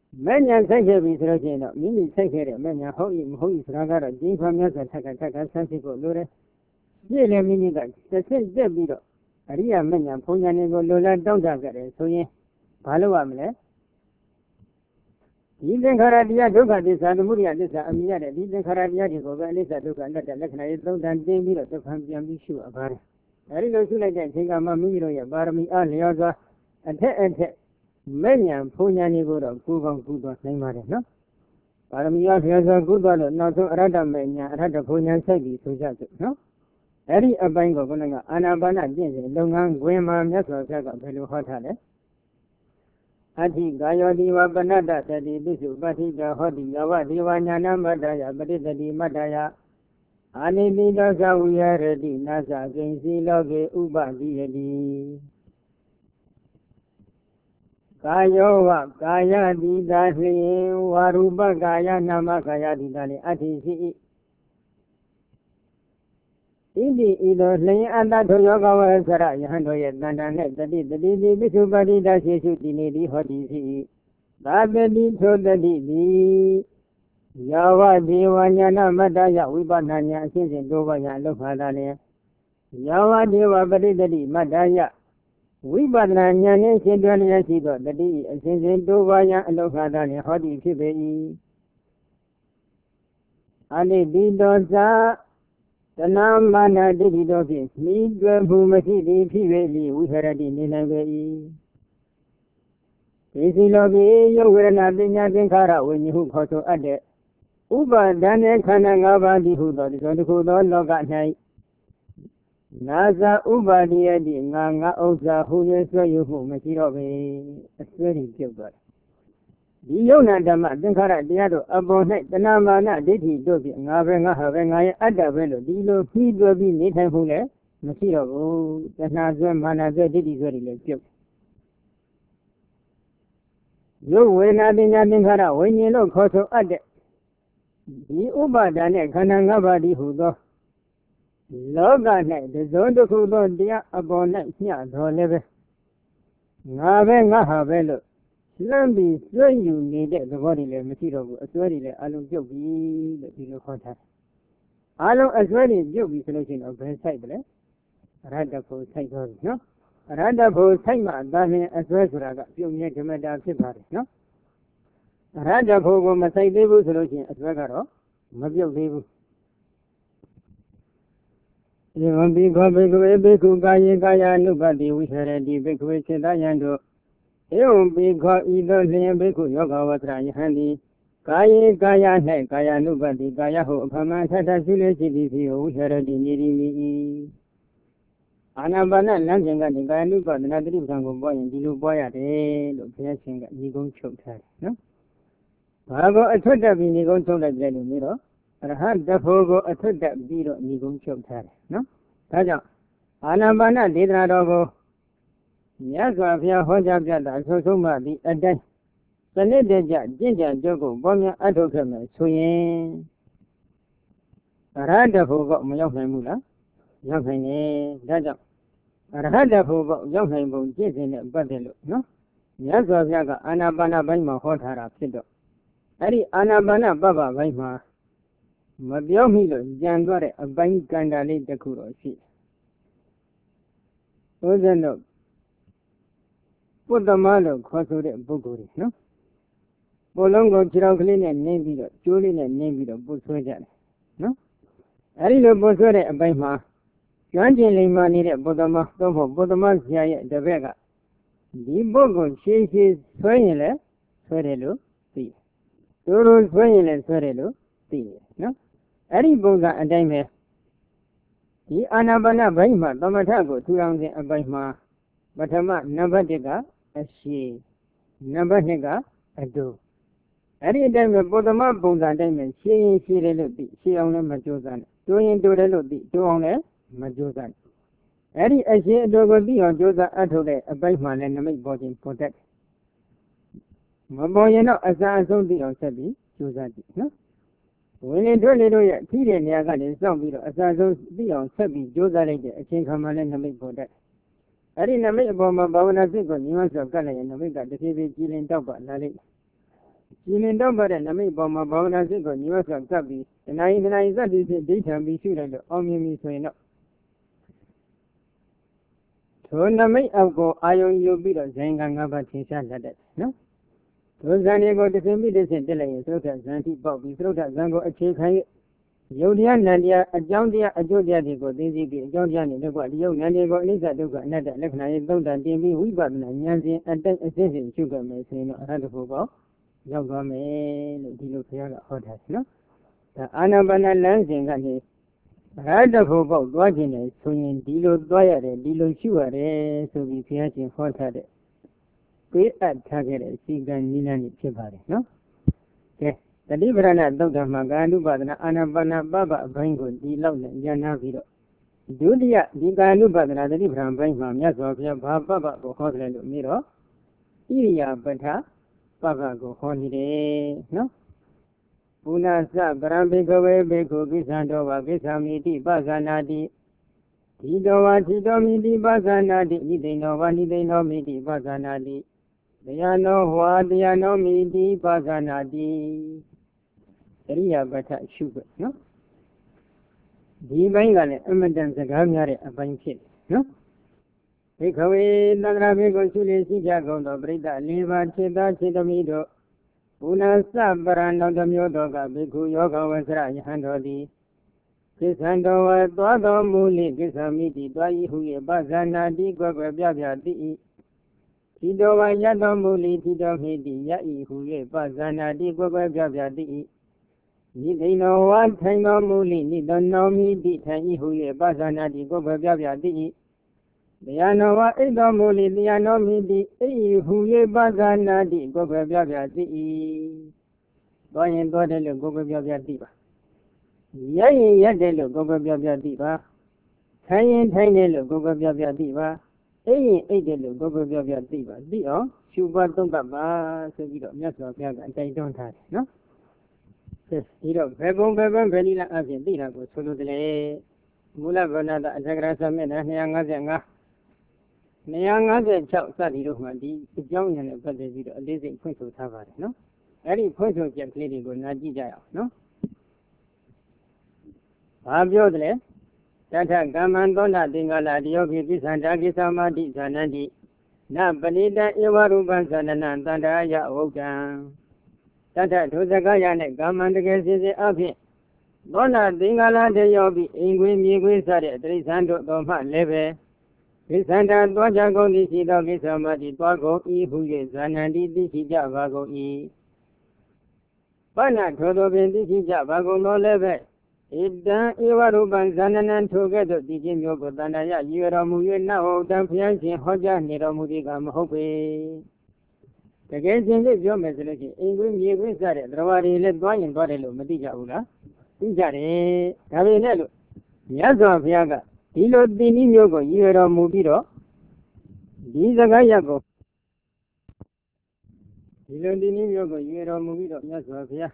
မဲ့ညာဆိုင်ခဲ့ပြီဆိုလို့ရှိရင်တော့မိမိဆိုင်ခဲ့တဲ့မဲ့ညာဟုတ်၏မဟုတ်၏ဆိုတာကတော့ကျင်းခွန်မြတ်စွာထက်ကဆန်းစစ်ဖို့လိုတယ်ပြည့်လည်းမိမိကတစ်ဆင့်တက်ပြီးတော့အရိယာမဲ့ညာဘုံညာတွေကိုလိုလားတောင်းတကြတယ်ဆိုရင်ဘာလုပ်ရမလဲဒီသင်္ခါရတရားဒုက္ခသစ္စာသမုဒယသစ္စာအမြင်ရတဲ့ဒီသင်္ခါရတရားတွေကိုပဲအနိစ္စဒုက္ခအနတ္တလက္ခဏာရေးသုံးတန်တင်းပြီးတော့တစ်ဖန်ပြန်ပြီးရှုအပ်ပါတယ်အဲဒီလိုရှုလိုက်တဲ့အချိန်ကမှမိမိတို့ရဲ့ပါရမီအားလျော်စွာအထက်မဲ့ညာဘုံညာတွေကိုတော့ကုကောင်းကုသွားနိုင်ပါတယ်နော်ပါရမီအားလျော်စွာကုသွားလို့နောက်ဆုံးအရဟတမဲ့ညာအရဟတဘုံညာဆက်ပြီးဆိုကြစို့နော်အဲ့ဒီအပိုင်းကိုခုနကအာနာပါနကျင့်စဉ်လုပ်ငန်းခွင်မှာမြတ်စွာဘုရားကဘယ်လိုဟောထားလဲအဋ္ဌိကာယောတိဝပနတ္တသတိပိစုပဋ္ဌိကဟောတိယဝဒေဝညာနာမတ္တယပရိသတိမတ္တယအာနိတိတောသဝိဟရတိနာသကိဉ္စီလောကေဥပတိယတိကာယောဝကာယတိတာလျင်ဝရူပကာယနာမကာယတိတာလျင်အဋ္ဌိရှိ၏ဣတိဤသို့လျင်အတ္တထိုယောဂဝရဆရယဟန်တို့ရဲ့တဏ္ဍာ၌တတိတိပိစုပတိတာရှိစုတည်နေသည်ဟောသည်ရှိ၏သာတတိထိုတတိသည်ယာဝဒေဝညာနာမတ္တယဝိပဿနာညာအရှင်းစဉ်တိုးပါးညာအလုပ်ပါတာလျင်ယာဝဒေဝပရိတတိမတ္တယဝိပဿနာဉာဏ်နှင့်ရှင်းတွဲလျက်ရှိသောတတိအစဉ်စဉ်တိုးပါးရာအလောကသာနှင့်ဟောသည်ဖြစ်ပေ၏အနိတိတောသာတဏမာနဒိဋ္ဌိတို့ဖြင့်မိတွယ်မှုမရှိသည်ဖြစ်၍ဝိဟရတိနေနိုင်ပေ၏ဒီစီလောကီယုတ်ဝေဒနာပညာသင်္ခါရဝိညာဉ်ဟုခေါ်ဆိုအပ်တဲ့ဥပါဒณะခန္ဓာ၅ပါးသည်ဟုသောဒီဆိုတစ်ခုသောလောက၌နာဇာဥပါဒိယတိငါဥစ္စာဟူ၍ဆွဲယူမှုမရှိတော့ပေအစွဲပြုတ်သွားတယ်ဒီယုံနာဓမ္မသင်္ခါရတရားတို့အပေါ်၌တဏမာနဒိဋ္ဌိတို့ဖြင့်ငါပဲငါဟာပဲငါရဲ့အတ္တပဲလို့ဒီလိုဖြီးတွဲပြီးနေထိုင်မှုလည်းမရှိတော့ဘူးတဏှာဆွဲမာနဆွဲဒိဋ္ဌိဆွဲတွေလည်းပြုတ်ယုတ်ဝေဒနာပညာသင်္ခါရဝိညာဉ်လို့ခေါ်ဆိုအပ်တဲ့ဒီဥပါဒณะခန္ဓာ၅ပါးဒီဟုသောလောက၌တစ်စုံတစ်ခုသောတရားအပေါ်၌မျှတော်လည်းပဲငါပဲငါဟာပဲလို့လမ်းပြီးစွဲယူနေတဲ့သဘောတွေလည်းမရှိတော့ဘူးအစွဲတွေလည်းအလုံးပြုတ်ပြီလို့ဒီလိုခေါ်ထားအလုံးအစွဲတွေပြုတ်ပြီဆိုလို့ရှိရင်ဘယ်ဆိုင်တယ်လဲအရဟတဖို့ဆိုင်သွားပြီနော်အရဟတဖို့ဆိုင်မှသာလျှင်အစွဲဆိုတာကပြုတ်မြဲဓမ္မတာဖြစ်ပါတယ်နော်အရဟတဖို့ကိုမဆိုင်သေးဘူးဆိုလို့ရှိရင်အစွဲကတော့မပြုတ်သေးဘူးဧဝံပိခောဘိကဝေဘိက္ခုကာယေကာယ ानु ပတိဝိဟရတိဘိက္ခဝေစေတယံတို့ဧဝံပိခောဤသို့လျင်ဘိက္ခုယောဂဝတ္တယဟံတိကာယေကာယ၌ကာယ ानु ပတိကာယဟုအဖမထထရှိလေရှိသည်ဖြစ်ဝိဟရတိမြည်သည်မြည်၏အာနာပါနလမ်းစဉ်ကနေကာယ ानु ပဒနာတိပ္ပံကိုပွားရင်ဒီလိုပွားရတယ်လို့ဘုရားရှင်ကညီကုန်းချုပ်ထားတယ်နော်ဘာကိုအထွတ်တက်ပြီးညီကုန်းချုပ်လိုက်တယ်လို့မျိုးတော့အရဟတဖို့ကိုအထွတ်တက်ပြီးတော့ညီကုန်းချုပ်ထားတယ်နော်ဒါကြောင့်အာနာပါနဒေသနာတော်ကိုမြတ်စွာဘုရားဟောကြားပြတာအဆုံးဆုံးမှဒီအတိုင်းစနစ်တကျကျင့်ကြံကြုတ်ကိုပေါ်များအထုတ်ခဲ့မယ်ဆိုရင်အရဟတဖို့ကမရောက်နိုင်ဘူးလားရောက်နိုင်တယ်ဒါကြောင့်အရဟတဖို့ကရောက်နိုင်ပုံကျင့်စဉ်နဲ့ပတ်သက်လို့နော်မြတ်စွာဘုရားကအာနာပါနပိုင်းမှာဟောထားတာဖြစ်တော့အဲ့ဒီအာနာပါနပပပိုင်းမှာမပြောမိလို့ကြံသွားတဲ့အပိုင်းကန္တာလေးတစ်ခုတော့ရှိဘုရားတို့ပုတ္တမလို့ခေါ်ဆိုတဲ့ပုဂ္ဂိုလ်တွေနော်ပိုလုံးကိုခြေထောက်ကလေးနဲ့နင်းပြီးတော့ကျိုးလေးနဲ့နင်းပြီးတော့ပုတ်ဆွဲကြတယ်နော်အဲဒီလိုပုတ်ဆွဲတဲ့အပိုင်းမှာကျွမ်းကျင်လိမ္မာနေတဲ့ပုတ္တမသို့မဟုတ်ပုတ္တမဆရာရဲ့တပည့်ကဒီပုဂ္ဂိုလ်ရှေးဆွဲရင်လည်းဆွဲတယ်လို့သိတယ်တို့ဆွဲရင်လည်းဆွဲတယ်လို့သိတယ်နော်အဲ့ဒီပုံစံအတိုင်းပဲဒီအာနာပါနဘိုင်းမှာသမထကိုထူထောင်ခြင်းအပိုင်းမှာပထမနံပါတ်1ကအရှိနံပါတ်2ကအတုအဲ့ဒီအတိုင်းပဲပုဒ္ဓမပုံစံအတိုင်းပဲရှင်းရင်ရှင်းတယ်လို့သိရှင်းအောင်လည်းမကြိုးစားနဲ့တိုးရင်တိုးတယ်လို့သိတိုးအောင်လည်းမကြိုးစားနဲ့အဲ့ဒီအရှင်းအတုကိုသိအောင်ကြိုးစားအထုတ်တဲ့အပိုင်းမှာလည်းနမိတ်ပေါ်ခြင်းပေါ်တတ်မပေါ်ရင်တော့အစအဆုံးသိအောင်ဆက်ပြီးကြိုးစားကြည့်နော်ဝင်နေထွက်နေတို့ရဲ့ထိတဲ့နေရာကနေစောင့်ပြီးတော့အစအဆုံးသိအောင်ဆက်ပြီးကြိုးစားလိုက်တဲ့အချိန်ခါမှလည်းနမိတ်ပေါ်တတ်အဲ့ဒီနမိတ်အပေါ်မှာဘာဝနာစိတ်ကိုညီမစွာကတ်လိုက်ရင်နမိတ်ကတစ်ဖြည်းဖြည်းကြည်လင်တောက်ပလာလိမ့်ရှင်ရင်တော့တဲ့နမိတ်ပေါ်မှာဘာဝနာစိတ်ကိုညီမစွာကပ်ပြီးတဏှာကြီးစသည်ဖြင့်ဒိဋ္ဌံပြီးရှုလိုက်လို့အောင်မြင်ပြီဆိုရင်တော့ထိုနမိတ်အောက်ကိုအာယုံယူပြီးတော့ဇင်က၅ပါးထင်ရှားတတ်တယ်နော်ထိုဇန်တွေကိုတစ်ဆင့်ပြီးတစ်ဆင့်တက်လိုက်ရင်သုဒ္ဓဇန်တိပေါက်ပြီးသုဒ္ဓဇန်ကိုအခြေခံ၍ယုတ်တရားနံတရားအကြောင်းတရားအကျိုးတရားတွေကိုသိသိပြီးအကြောင်းတရားနဲ့တကွဒီယုတ်နံတွေကိုအနိစ္စဒုက္ခအနတ္တလက္ခဏာရေးသုံးတန်တင်ပြီးဝိပဿနာဉာဏ်စဉ်အတိုက်အစစ်စစ်ရှုခဲ့မယ်ဆိုရင်တော့အရဟတဖို့ပေါ့ရောက်သွားမယ်လို့ဒီလိုဘုရားကဟောထားတယ်နော်ဒါအာနာပါနလမ်းစဉ်ကနေအရဟတဖို့ပေါ့သွားခြင်းနဲ့ဆိုရင်ဒီလိုသွားရတယ်ဒီလိုရှုရတယ်ဆိုပြီးဘုရားရှင်ဟောထားတဲ့ပေးအပ်ထားခဲ့တဲ့စီကံနိလန်းကြီးဖြစ်ပါတယ်နော်ကဲတတိပဌာနာသုတ်တံမှာကာယ ानु ပါဒနာအာနာပါနပပအပိုင်းကိုဒီလောက်နဲ့ဉာဏ်နာပြီးတော့ဒုတိယဒီကာယ ानु ပါဒနာတတိပဌာန်ပိုင်းမှာမြတ်စွာဘုရားဘာပပကိုဟောတယ်လို့မြည်တော့ဣရိယာပဋ္ဌပပကိုဟောနေတယ်နော်ပုဏ္ဏစပရံဘိကဝေဘေခုကိသံတော်ဝါကိသမိတိပသနာတိဒီတော်ဝါဒီတော်မိတိပသနာတိဣတိနောဝါနိတိနောမိတိပသနာတိတရားနောဟွာတရားနောမိတိပသနာတိအရိယာပဋ္ဌရှုပဲနော်ဒီဘိုင်းကလည်းအမတန်စကားများတဲ့အပိုင်းဖြစ်နော်ဘိခဝေသန္တရာဘေကိုရှုလေရှိကြကုန်သောပရိသတ်၄ပါးခြေသားခြေသမီးတို့ပုဏ္ဏစပရဏောတမျိုးတော်ကဘိက္ခုယောဂဝဆရယဟန်တော်သည်ကိသံတော်ဝသွားတော်မူလိကိသမိတိသွားဤဟု၍ပဇာနာတိကွယ်ကွယ်ပြပြတိဤဒီတော်ဝရတော်မူလိဒီတော်မိတိယဤဟု၍ပဇာနာတိကွယ်ကွယ်ပြပြတိဤနိသိဏောဝါထိုင်တော်မူလိနိတနောမိတိထိုင်ဤဟု၍ပဇာနာတိကွယ်ကွယ်ပြပြတိဤတရားနောဝအိတ်တော်မူလိတရားနောမိတိအိဤဟု၍ပဇာနာတိကွယ်ကွယ်ပြပြတိဤသွားရင်သွားတယ်လို့ကွယ်ကွယ်ပြပြတိပါရရင်ရတယ်လို့ကွယ်ကွယ်ပြပြတိပါထိုင်ရင်ထိုင်တယ်လို့ကွယ်ကွယ်ပြပြတိပါအိရင်အိတ်တယ်လို့ကွယ်ကွယ်ပြပြတိပါသိအောင်ရှုပါသုံးသပ်ပါဆိုပြီးတော့မြတ်စွာဘုရားကအတိုက်တွန်းထားတယ်နော်ဒီတော့ဘယ်ပုံဘယ်ပန်းဘယ်နည်းလားအပြင်သိတာကိုဆိုလိုတယ်မူလဗဏ္ဍအထက်ကရာသမက်နဲ့255 256စသည်တို့မှဒီအကြောင်းအရာနဲ့ပတ်သက်ပြီးတော့အလေးစိတ်ဖွင့်ဆိုထားပါတယ်နော်အဲ့ဒီဖွင့်ဆိုချက်ကလေးတွေကိုနားကြည့်ကြရအောင်နော်ဘာပြောတယ်လဲတထကမ္မံသောနာသင်္ကာလတယောပိပိသန္တာကိသမတိဇာနန္တိနပဏိတံဧဝရူပံသန္တနံတန္တာယဝုဒ္ဒံတထဒုစကယနဲ့ကမ္မံတကယ်စီစီအဖြစ်သောနာသင်္ကာလတယောပိအိမ်ခွေမြေခွေစတဲ့တိရစ္ဆာန်တို့တော်မှလည်းပဲကိသန္တာသွားကြကုန်သည်ရှိသောကိသမတိသွားကုန်ဤဟု၍ဇာနန္တိသိရှိကြပါကုန်၏ပဏ္ဏထိုသောပင်သိရှိကြပါကုန်သောလည်းပဲဣတံဧဝရူပံဇာနနံထိုကဲ့သို့ဒီချင်းမျိုးကိုတန္တရာရည်ရတော်မူ၍နဟုတံဖျားရှင်ဟောကြားနေတော်မူသည်ကမဟုတ်ပေတကယ်ချင်းလေးပြောမယ်ဆိုလို့ရှိရင်အိမ်ကွင်းမြေကွင်းစတဲ့တရားတွေလည်းသွားရင်သွားတယ်လို့မသိကြဘူးလားသိကြတယ်ဒါပေမဲ့လို့မြတ်စွာဘုရားကဒီလိုသင်္နည်းမျိုးကိုရည်ရတော်မူပြီးတော့ဒီစကားရပ်ကိုဒီလိုသင်္နည်းမျိုးကိုရည်ရတော်မူပြီးတော့မြတ်စွာဘုရား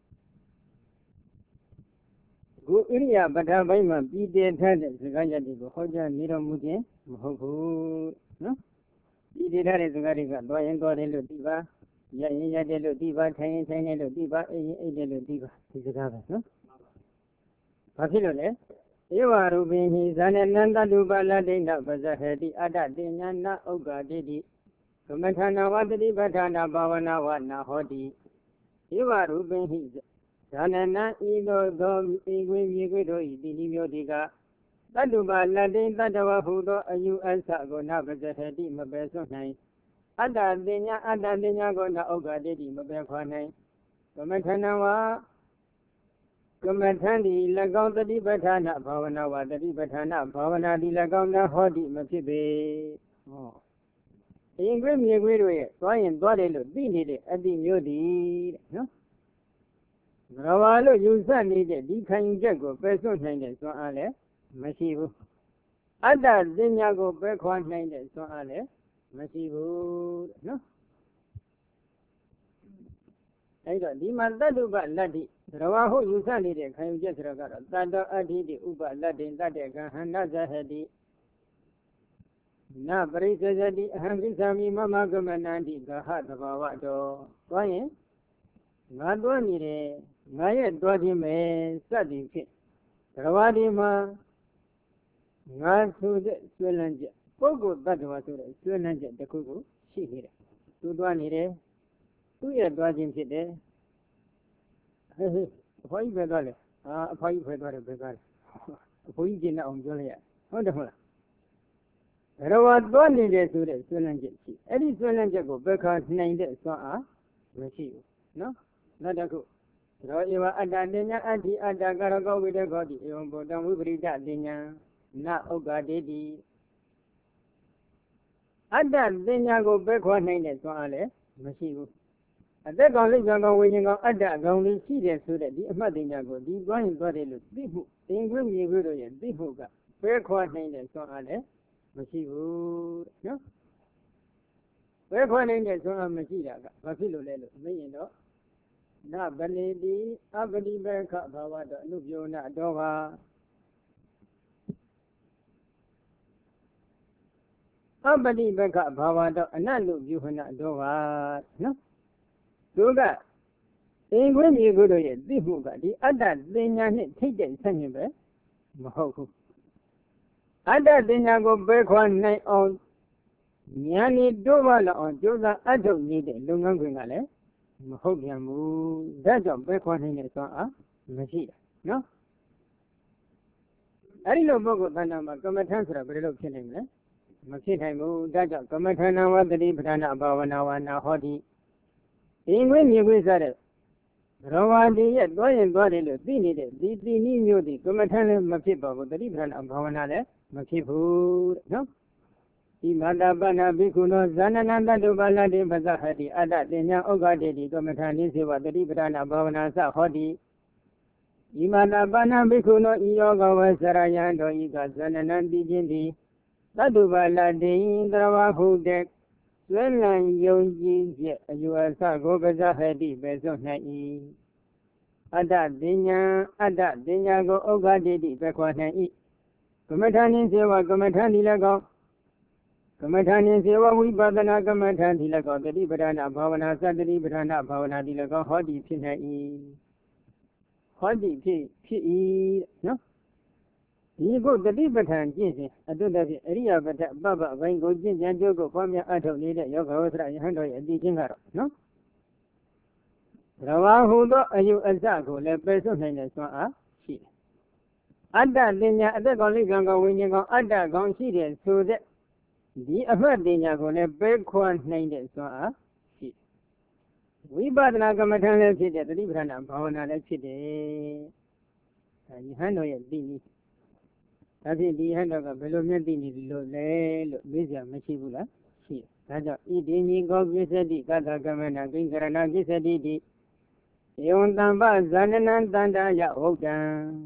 ကိုဣရိယာပဋ္ဌာန်ပိုင်းမှာပြည်တည်ထားတဲ့စကားရပ်တွေကိုဟောကြားနေတော်မူခြင်းမဟုတ်ဘူးနော်ပြည်တည်ထားတဲ့စကားတွေကသွားရင်သွားတယ်လို့သိပါရရင်ရတယ်လို့သိပါထိုင်ရင်ထိုင်တယ်လို့သိပါအိပ်ရင်အိပ်တယ်လို့သိပါဒီစကားပဲနော်ဘာဖြစ်လို့လဲဧဝရူပိဟိဇာနနန္တတုပလဒိဏပဇဟတိအတ္တတိညာနာဥက္ကာတိတိကမ္မထာနာဝတတိပဋ္ဌာနာဘာဝနာဝနာဟောတိဧဝရူပိဟိဇာနနံဤသို့သောဤကွေမြေကွေတို့ဤတိနိမျိုးဒီကတတ္တုပလတ္တိတတ္တဝဟုသောအယူအဆကိုနပဇဟတိမပယ်စွန့်နိုင်အတ္တတင်ညာကိုနဥက္ကတိတိမပယ်ခွာနိုင်ကမ္မထဏဝါကမ္မထံဒီ၎င်းတတိပဋ္ဌာနာဘာဝနာဝတတိပဋ္ဌာနာဘာဝနာဒီ၎င်းသောဟောတိမဖြစ်ပေဟောအင်္ဂွေမြေခွေတို့ရဲ့သွားရင်သွားတယ်လို့သိနေတဲ့အတ္တိမျိုးဒီတဲ့နော်ဘဂဝါလို့ယူဆနေတဲ့ဒီခံယူချက်ကိုပယ်စွန့်နိုင်တဲ့စွမ်းအားလည်းမရှိဘူးအတ္တပညာကိုပယ်ခွာနိုင်တဲ့စွမ်းအားလည်းမရှိဘူးတဲ့နော်အဲ့တော့ဒီမှာတတ္တုပလတ္တိဘဂဝါဟုယူဆနေတဲ့ခံယူချက်ဆိုတော့ကတော့တတ္တအဋ္ဌိတိဥပလတ္တိတတ္တကဟဏဇဟတိနပရိစ္ဆေတိအဟံကိသမိမမကမနန္တိဂဟသဘာဝတောသွားရင် ngã đoan ni re ngã ye đoan chi me sat di phit Dharava di ma ngã su de suy lan je Puggul tattva so de suy lan je de ku shi ni re tu đoan ni re tu ye đoan chi phit de Phoi be đoan le phoi phoi đoan be ka phoi ji na ong jo le yaဟုတ်တယ်မလားDharava đoan ni de so de suy lan je shiအဲ့ဒီsuy lan jeကိုဘယ်ခါနိုင်တဲ့စွမ်းအားမရှိဘူးနော်နောက်တစ်ခုရောဧဝအတ္တတင်ညာအတ္တိအတ္တကာရကောဝိတကောတိဧဝံဘောတံဝိပရိတတင်ညာနဥက္ကတေတိအတ္တတင်ညာကိုပဲခွာနိုင်တဲ့သွားအားလည်းမရှိဘူးအသက်ကောင်လိပ်ကောင်ဝိညာဉ်ကောင်အတ္တကောင်လေးရှိတယ်ဆိုတဲ့ဒီအမှတ်တင်ညာကိုဒီသွားရင်သွားတယ်လို့သိမှုသင်္ခွင့်မြေခွင့်တို့ရဲ့သိမှုကပဲခွာနိုင်တဲ့သွားအားလည်းမရှိဘူးနော်ပဲခွာနိုင်တဲ့သွားအားမရှိတာကဘာဖြစ်လို့လဲလို့မင်းရင်တော့နဗလေတိအပတိဘေခဘာဝတောအနုပယောနတောဘာအပတိဘေခဘာဝတောအနတ်လူပြုဟနတောဘာနော်သူကသင်္ခွင့်မြေကိုတို့ရဲ့သိမှုကဒီအတ္တသင်ညာနဲ့ထိတ်တဲ့ဆက်ညင်ပဲမဟုတ်ဘူးအတ္တသင်ညာကိုပဲခွာနိုင်အောင်ဉာဏ်ဤတို့ဘာလောက်အောင်ကြိုးစားအထုတ်နေတဲ့လုပ်ငန်းခွင်ကလည်းမဟုတ်ပြန်ဘူးဒါကြောင့်ပဲခွာနိုင်တဲ့စွမ်းအားမရှိတာနော်အဲ့ဒီလိုပုဂ္ဂိုလ်တဏ္ဍာမှာကမ္မထံဆိုတာဘယ်လိုဖြစ်နိုင်မလဲမဖြစ်နိုင်ဘူးဒါကြောင့်ကမ္မထံဝတ္တိပဋ္ဌာနာဘာဝနာဝနာဟောတိဒီငွေမြေခွေးစားတဲ့ရောဝါဒီရဲ့တွားရင်တွားတယ်လို့သိနေတဲ့ဒီတိနိမျိုးဒီကမ္မထံလည်းမဖြစ်ပါဘူးတတိပဋ္ဌာနာဘာဝနာလည်းမဖြစ်ဘူးတဲ့နော်ဒီမာတာပဏဘိက္ခုနောဇာနနန္တတုပါဠတိပသဟတိအတ္တတင်ညာဥက္ကတေတိကမ္မထာနိစေဝတတိပဌာနာဘာဝနာသဟောတိဤမာတာပဏဘိက္ခုနောဤယောဂဝဆရယံတောဤကဇာနနံတိခြင်းတိတတုပါဠတိသရဝဟုတေဆွဲလံယုံကြည်ချက်အယူအဆကိုပဇဟတိပဲစွန့်နိုင်၏အတ္တတင်ညာကိုဥက္ကတေတိပဲခွာနိုင်၏ကမ္မထာနိစေဝကမ္မထာနိလည်းကောကမ္မထာနိစေဝဝိပဿနာကမ္မထာတိလည်းကောတတိပဌာနာဘာဝနာသတ္တိပဌာနာဘာဝနာတိလည်းကောဟောတိဖြစ်နိုင်၏ဟောတိဖြစ်၏နော်ဒီဘုတတိပဌာန်ကျင့်စဉ်အတုတ္တဖြင့်အရိယပဋ္ဌပပ္ပဘိုင်းကိုကျင့်ကြံကြိုးကိုပွားများအထောက်နေတဲ့ယောဂဝဆရယဟန်တော်ရဲ့အတိချင်းကတော့နော်ရဝါဟုသောအယူအဆကိုလည်းပယ်စွန့်နိုင်တဲ့စွမ်းအားရှိတယ်အတ္တတင်ညာအသက်ကောင်လိကံကောင်ဝိညာဉ်ကောင်အတ္တကောင်ရှိတယ်ဆိုတဲ့ဒီအမှတ်တင်ညာကိုလည်းပဲခွာနိုင်တဲ့စွမ်းအားရှိဝိပဿနာကမ္မထံလည်းဖြစ်တဲ့တတိပဌာနာဘာဝနာလည်းဖြစ်တယ်ဒါယဟန်တော်ရဲ့သိနည်းဒါဖြင့်ဒီယဟန်တော်ကဘယ်လိုမျက်သိနေလို့လဲလို့မေးစရာမရှိဘူးလားရှိတယ်ဒါကြောင့်ဣတိညေကောကိစ္စတိသတ္တကမ္မနာကိဉ္ကရဏကိစ္စတိတိဧဝံတမ္ပဇာနနံတန္တာယဟုတ်တံ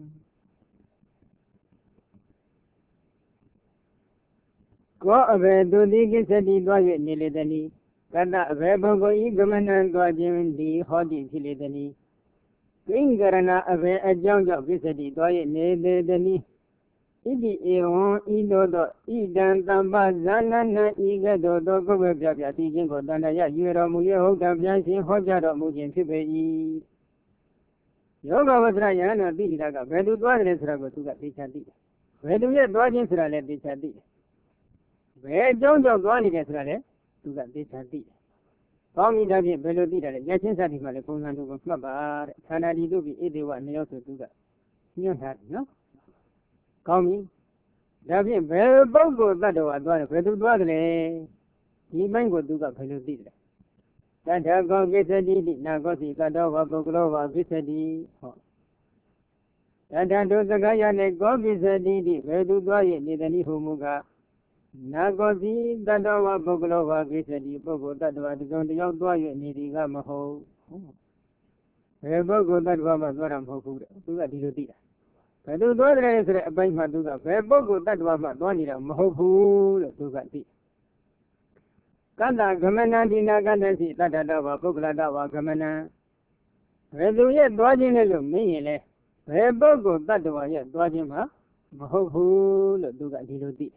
ကောအဘေသူတိကိစ္စတိတွား၍နေလေတည်းကတ္တအဘေပုဂ္ဂိုလ်ဤကမဏံတွားခြင်းဒီဟောတိဖြစ်လေတည်းကိဉ္ကရဏအဘေအကြောင်းကြောင့်ကိစ္စတိတွား၍နေလေတည်းဣတိဧဝံဤသို့သောဣဒံတမ္ပဇာနနံဤကဲ့သို့သောပုဂ္ဂိုလ်ပြပြသိခြင်းကိုတန္တရရွေတော်မူ၍ဟုတ်တံပြန်ရှင်ဟောကြားတော်မူခြင်းဖြစ်ပေ၏ယောဂဝဆရယဟန်တော်သိတာကဘယ်သူတွားတယ်ဆိုတာကိုသူကသိချသိတယ်ဘယ်သူရဲ့တွားခြင်းဆိုတာလည်းသိချသိတယ်ဘယ်အကြောင်းကြောင့်သွားနေတယ်ဆိုတာလည်းသူကသိချာသိတယ်။ကောင်းပြီဒါဖြင့်ဘယ်လိုသိတာလဲ။ရချင်းစသည်မှလည်းပုံစံတူကိုမှတ်ပါတဲ့။ဌာနဒီတို့ပြီးဣတိဝနှစ်ယောက်ဆိုသူကညွှန်ထားတယ်နော်။ကောင်းပြီ။ဒါဖြင့်ဘယ်ပုဂ္ဂိုလ်တ attva သွားတယ်ဘယ်သူသွားတယ်လဲ။ဒီပိုင်းကိုသူကဘယ်လိုသိတယ်။တထာကောကိစ္စတိတိနာကောစီကတောဝပုဂ္ဂလောဝကိစ္စတိဟော။တထာတို့စကားရနဲ့ကောကိစ္စတိတိဘယ်သူသွားရဲ့နေသည်ဟုမူကားနာကောစီတတ္တဝပုဂ္ဂလောဝကိစ္စတိပုဂ္ဂိုလ်တ attva တစုံတစ်ယောက်သွား၍နေသည်ကမဟုတ်ဘယ်ပုဂ္ဂိုလ်တ attva မှသွားတာမဟုတ်ဘူးတဲ့သူကဒီလိုသိတာဘယ်သူသွားတယ်ဆိုတဲ့အပိုင်းမှာသူကဘယ်ပုဂ္ဂိုလ်တ attva မှသွားနေတာမဟုတ်ဘူးလို့သူကသိကတ္တဂမနံဒီနာကတ္တစီတတ္တတဝပုဂ္ဂလတဝဂမနံဘယ်သူရဲ့သွားခြင်းလဲလို့မင်းရင်လဲဘယ်ပုဂ္ဂိုလ်တ attva ရဲ့သွားခြင်းမှမဟုတ်ဘူးလို့သူကဒီလိုသိ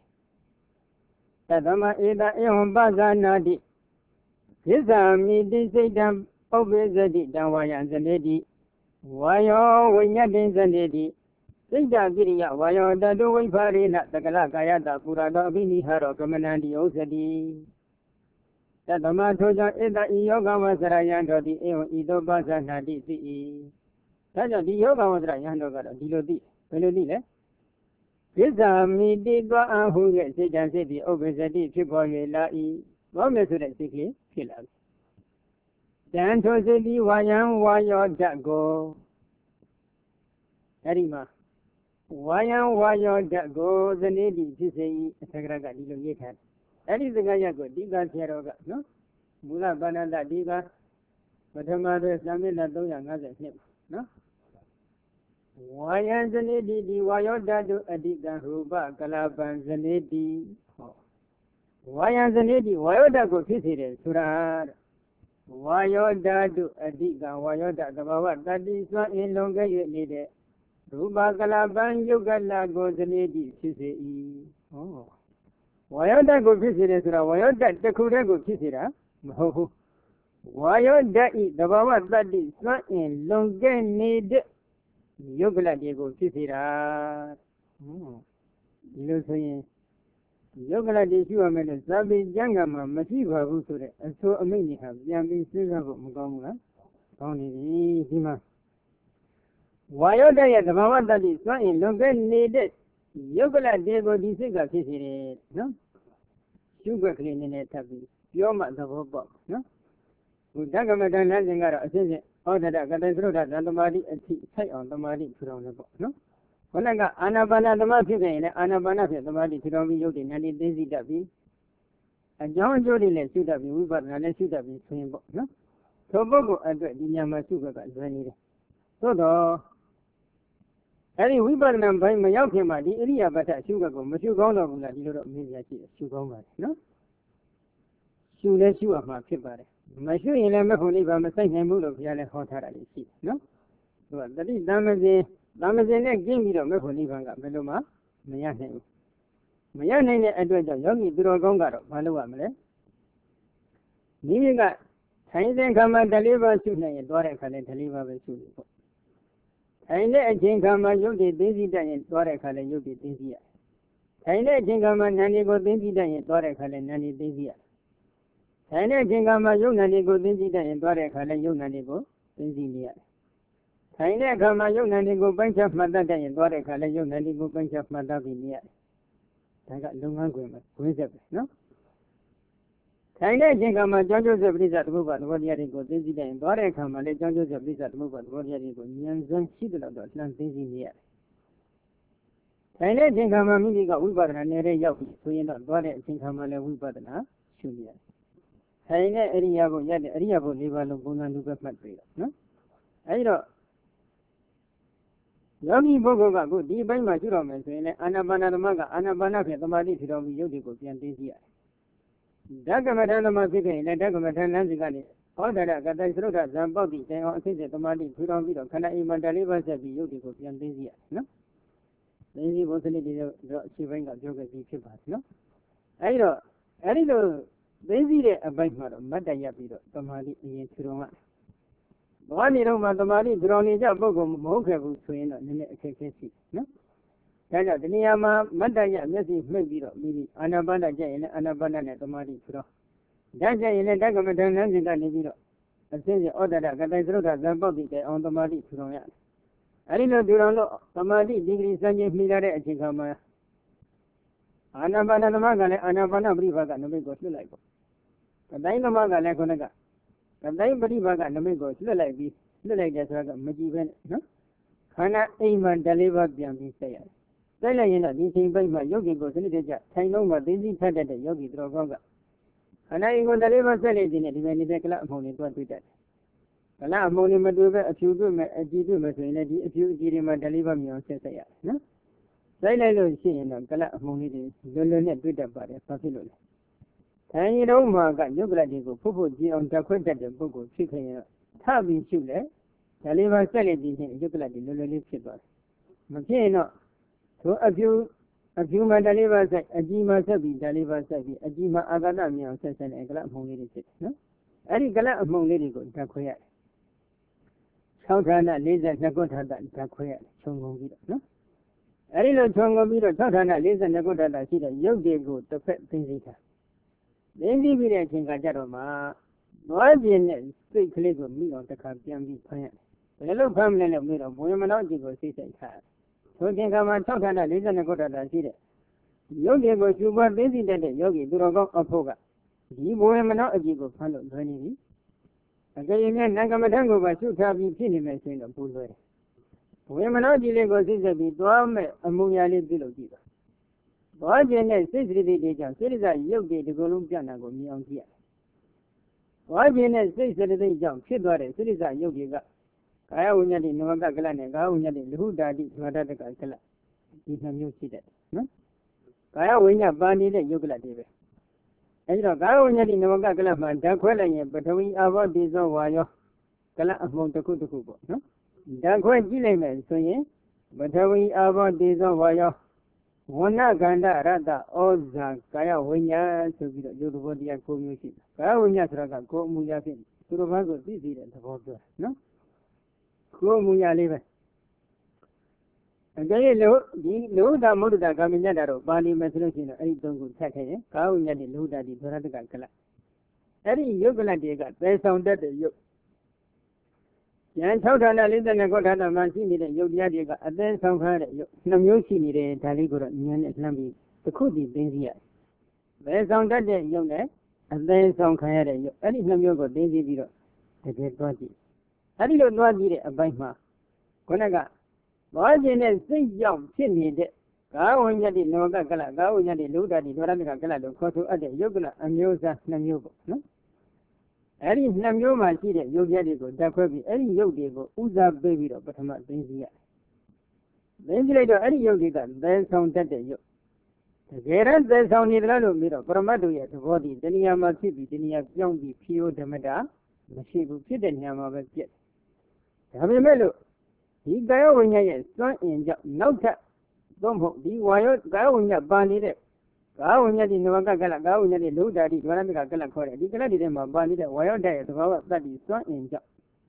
တသမဧတဧဝံပဇာနာတိကိစ္ဆာမိတိစိတ်တံဥပ္ပိသတိတံဝါယံဇနေတိဝါယောဝိညတိဇနေတိစိတ်တကိရိယဝါယောတတုဝိဖာရိနသကလကာယတပုရတောအဘိနိဟာရောကမနန္တိဥစ္စတိတသမထိုကြောင့်ဧတဤယောဂဝဆရယံတော်တိဧဝံဤသို့ပါဇာနာတိသိ၏ဒါကြောင့်ဒီယောဂဝဆရယံတော်ကတော့ဒီလိုသိဘယ်လိုသိလဲကိစ္ဆာမိတိသွားအဟုရဲ့စိတ်တံစိတ်ဒီဥပ္ပဇ္ဇတိဖြစ်ပေါ်၍လာ၏ဘောမယ်ဆိုတဲ့စိတ်ကလေးဖြစ်လာပြီတန်ထိုစိတ်ဒီဝါယံဝါယောဓာတ်ကိုအဲ့ဒီမှာဝါယံဝါယောဓာတ်ကိုဇနေတိဖြစ်စေ၏အထက်ကကဒီလိုရေးထားတယ်အဲ့ဒီစကားရပ်ကိုဒီကဆရာတော်ကနော်မူလပါဏတဒီကပထမတဲ့သံမေတ္တာ352နော်ဝါယံဇနေတိဒီဝါယောဓာတုအဓိကရူပကလာပံဇနေတိဟောဝါယံဇနေတိဝါယောဓာတ်ကိုဖြစ်စေတယ်ဆိုတာဝါယောဓာတုအဓိကဝါယောဓာတ်သဘာဝတတိစွမ်းအင်လွန်ကဲ့၍နေတဲ့ရူပကလာပံယုတ်ကလကိုဇနေတိဖြစ်စေ၏ဟောဝါယောဓာတ်ကိုဖြစ်စေတယ်ဆိုတာဝါယောဓာတ်တစ်ခုတည်းကိုဖြစ်စေတာမဟုတ်ဘူးဝါယောဓာတ်ဤသဘာဝတတိစွမ်းအင်လွန်ကဲ့နေတဲ့ယုတ်ကလတွေကိုဖြစ်စေတာဒီလိုဆိုရင်ယုတ်ကလတွေရှိရမယ်လို့ဇာပိကျမ်းဂန်မှာမရှိပါဘူးဆိုတဲ့အဆိုအမိန့်တွေဟာပြန်ပြီးစဉ်းစားဖို့မကောင်းဘူးလားကောင်းနေပြီဒီမှာဝါယောဓာတ်ရဲ့သဘာဝတတိစွမ်းအင်လွန်ကဲ့နေတဲ့ယုတ်ကလတွေကိုဒီစိတ်ကဖြစ်စေတယ်နော်ရှုွက်ကလေးနည်းနည်းထပ်ပြီးပြောမှသဘောပေါက်နော်ဘုဒ္ဓကမ္မဋ္ဌာန်းလမ်းစဉ်ကတော့အစစ်စစ်ဩဒတကတ္တသုဒ္ဓသံသမာဓိအထိဆိုင်အောင်သမာဓိထူထောင်တယ်ပေါ့နော်ခொနကအာနာပါနသမဖြစ်ခဲ့ရင်လည်းအာနာပါနဖြင့်သမာဓိထူထောင်ပြီးယုတ်တိနန္ဒီသိသိတတ်ပြီးအကြောင်းအကျိုးတွေလည်းရှုတတ်ပြီးဝိပဿနာလည်းရှုတတ်ပြီးဆိုရင်ပေါ့နော်ထိုပုဂ္ဂိုလ်အတွက်ဒီညမှာရှုွက်ကလွယ်နေတယ်သို့တော့အဲ့ဒီဝိပဿနာဘိုင်းမရောက်ခင်မှာဒီအရိယာပဋ္ဌရှုွက်ကိုမရှုကောင်းတော့ဘူးလားဒီလိုတော့မင်းပြရှိတယ်ရှုကောင်းပါတယ်နော်ရှုလဲရှုရမှာဖြစ်ပါတယ်မရှုရင်လည်းမဖို့နိဗ္ဗာန်မဆိုင်နိုင်ဘူးလို့ဘုရားလည်းဟောထားတာလေရှိတယ်နော်သူကတတိတမဇင်နဲ့ကျင့်ပြီးတော့မဖို့နိဗ္ဗာန်ကဘယ်လိုမှမရနိုင်ဘူးမရနိုင်တဲ့အတွက်ကြောင့်ယောဂီသူတော်ကောင်းကတော့မလုပ်ရမလဲဒီကထိုင်တဲ့ခါမှာတလေးပါရှုနိုင်ရင်တွားတဲ့ခါလည်းတလေးပါပဲရှုလို့ပေါ့ထိုင်တဲ့အချိန်ခါမှာယုတ်တိသိသိတတ်ရင်တွားတဲ့ခါလည်းယုတ်တိသိသိရထိုင်တဲ့အချိန်ခါမှာနာနေကိုသိသိတတ်ရင်တွားတဲ့ခါလည်းနာနေသိသိရထိုင်တဲ့အချိန်ခါမှာယုတ်နာနေကိုသိသိတတ်ရင်တွားတဲ့ခါလည်းယုတ်နာနေကိုသိသိနေရတယ်ထိုင်တဲ့အခါမှာယုတ်နာနေကိုပိုင်းခြားမှတ်တတ်ရင်တွားတဲ့ခါလည်းယုတ်နာနေကိုပိုင်းခြားမှတ်တတ်ပြီးနေရတယ်ဒါကလုပ်ငန်းခွင်မှာဝိဇ္ဇက်ပဲနော်ထိုင်တဲ့အချိန်ခါမှာကြောင်းကျိုးဆက်ပရိစ္ဆသမုပ္ပါသဘောတရားတွေကိုသိသိတတ်ရင်တွားတဲ့အခါမှာလည်းကြောင်းကျိုးဆက်ပရိစ္ဆသမုပ္ပါသဘောတရားတွေကိုဉာဏ်စွမ်းရှိတဲ့လောက်တော့လှမ်းသိသိနေရတယ်ထိုင်တဲ့အချိန်ခါမှာမိမိကဝိပဿနာနယ်ရောက်ပြီဆိုရင်တော့တွားတဲ့အချိန်ခါမှာလည်းဝိပဿနာရှုနေရတယ်ထိုင်တဲ့အရိယာဘုရတဲ့အရိယာဘု၄ပါးလုံးပုံစံလူပဲမှတ်ပြီးတော့နော်အဲဒီတော့ယောဂီပုဂ္ဂိုလ်ကအခုဒီအပိုင်းမှာရှုတော့မယ်ဆိုရင်လည်းအာနာပါနသမကအာနာပါနဖြင့်သမာဓိထူထောင်ပြီးယုတ်တွေကိုပြန်သိသိရတယ်ဓကမထသမဖြစ်ခဲ့ရင်လည်းဓကမထလမ်းစီကနေဩဒရကတ္တသုဒ္ဓဇံပေါတိတိုင်အောင်အစိတ်သမာဓိထူထောင်ပြီးတော့ခန္ဓာအိမ်မှာတလေးပါးဆက်ပြီးယုတ်တွေကိုပြန်သိသိရတယ်နော်သိသိဘုစနစ်တွေတော့အခြေပိုင်းကပြောခဲ့ပြီးဖြစ်ပါတယ်နော်အဲဒီတော့အဲဒီလိုသိသိတဲ့အပိုင်းမှာတော့မတ်တရပြီးတော့သမာဓိအရင်ထူထောင်ရတယ်ဘာနေတော့မှသမာဓိထူထောင်နေကြပုဂ္ဂိုလ်မဟုတ်ခဲ့ဘူးဆိုရင်တော့နည်းနည်းအခက်အခဲရှိနော်ဒါကြောင့်ဒီနေရာမှာမတ်တရမျက်စိမှိတ်ပြီးတော့မိအာနာပါနကြရင်လည်းအာနာပါနနဲ့သမာဓိထူထောင်ဓာတ်ကြရင်လည်းဓကမထလမ်းစဉ်ကနေပြီးတော့အစဉ်စဉ်ဩဒရကတ္တသုဒ္ဓဇံပေါတိတိုင်အောင်သမာဓိထူထောင်ရတယ်အဲဒီလိုထူထောင်လို့သမာဓိဒီဂရီစံချိန်မိလာတဲ့အချိန်ခါမှာအာနာပါနသမကလည်းအာနာပါနပရိပါကနမိတ်ကိုလွှတ်လိုက်ပေါ့ကတိုင်းသမကလည်းခုနကကတိုင်းပရိပါကနမိတ်ကိုလွှတ်လိုက်ပြီးလွှတ်လိုက်တဲ့ဆိုတာကမကြည့်ပဲနော်ခန္ဓာအိမ်မှာတလေးပါပြန်ပြီးဆက်ရတယ်ဆက်လိုက်ရင်တော့ဒီချိန်ပိုင်းမှာယောဂီကိုစနစ်တကျထိုင်လုံးမှာသိသိထက်တဲ့ယောဂီတော်ကောင်းကခန္ဓာအိမ်ကိုတလေးပါဆက်လိုက်ခြင်းနဲ့ဒီမဲ့နေတဲ့ကလအမှုန်တွေတွတ်တွေ့တတ်တယ်ကလအမှုန်တွေမတွေ့ပဲအဖြူတွေ့မယ်အကြည့်တွေ့မယ်ဆိုရင်လည်းဒီအဖြူအကြည့်တွေမှာတလေးပါမြောင်ဆက်ရတယ်နော်ဆက်လိုက်လို့ရှိရင်တော့ကလအမှုန်လေးတွေလွယ်လွယ်နဲ့တွေ့တတ်ပါတယ်ဘာဖြစ်လို့လဲထိုင်ရုံမှာကယုတ်ကလတွေကိုဖုတ်ဖို့ကြည့်အောင်တက်ခွင့်တတ်တဲ့ပုဂ္ဂိုလ်ဖြစ်ခင်တော့ထပြီးရှုလဲဒါလေးပါဆက်လိုက်ပြီးရင်ယုတ်ကလတွေလွယ်လွယ်လေးဖြစ်သွားတယ်မဖြစ်ရင်တော့ထိုအဖြူမှာဒါလေးပါဆက်အကြည့်မှာဆက်ပြီးဒါလေးပါဆက်ပြီးအကြည့်မှာအာဂတမြောင်ဆက်တဲ့ကလအမှုန်လေးတွေဖြစ်တယ်နော် Eri Gala among Lady go, Dakoya. Soutana, Liza, Nagota, Dakoya, Chongo Vida, no? Erilo Chongo Vida, Soutana, Liza, Nagota, Sida, Yogi go, the pet Pinzita. The Indian Kingajaroma, Guardian, speak little me on the Capian plant. The little permanent of Middle, women out to go see that car. So can come and Soutana, Liza, Nagota, Sida. Yogi go, you were busy that Yogi, Durogo, or Poga. You women out of you go, follow, Granny. Again, Nagamatango was too happy pinning machine of Pulway. Women out the Lagos is a bit warm among your little people. Guardian is 60 days, Citizen Yogi to Golumpiana go me on here. Guardian is 60 days, Chidware, Citizen Yogi got. Kaya Unyadi, Novaka Galan, Gaunyadi, who died in Radaka Kala. It's a new city. No? Kaya Winya Bani, the Yugla David. And you know, Gaunyadi, Novaka Galan, Dakwella, but we are what is over your Kala among the Kutukubo. No? Dakwa Gileman, so ye, but we are what is over your Wana Ganda Rada, Oza, Kaya Winya, to be the Yoruba community. Kaya Winya Traga, Go Muyafin, Turumago, this is the water. No? Go Muya live. And they know that Muda Gaminado, Bali Messalina, any don't take it, Kau Yadi Luda di Toradaga Kala. Any Yugula got based on that you. Yan Totana Linda Nagota Mancini, Yogiadiga, and then some kind of Namusi, Taligura, Yan Islami, the Kudi Benzia. Based on that day, young, and then some kind of any Namugo, Daisy Viro, the great body. I didn't know a bite. Konaga. Guardian is 6 young, Sydney. Gaunyadi, Noga Gala, Gaunyadi, Luda, the Doramica Gala, Koto, other Yogula, and Yosa, Namugo. No? Any Namuma, see that Yogiadigo, Dakobi, any Yogigo, Uza baby, but I'm not Benzia. Ventilator, any Yogiga, then sound that day. The Gerard, there's only Lalo Miro, Pramadu, the body, then Yama Tibi, then you have young the Pio de Meda, the sheep who fit in him of a jet. Melo. He got when you son in no tap. Don't hope the wire go in your bunny. Go in your Novaka Gala, go in your Luda, the Guanamica Gala Correa. You cannot them a bunny that wire diet of our that is son in job.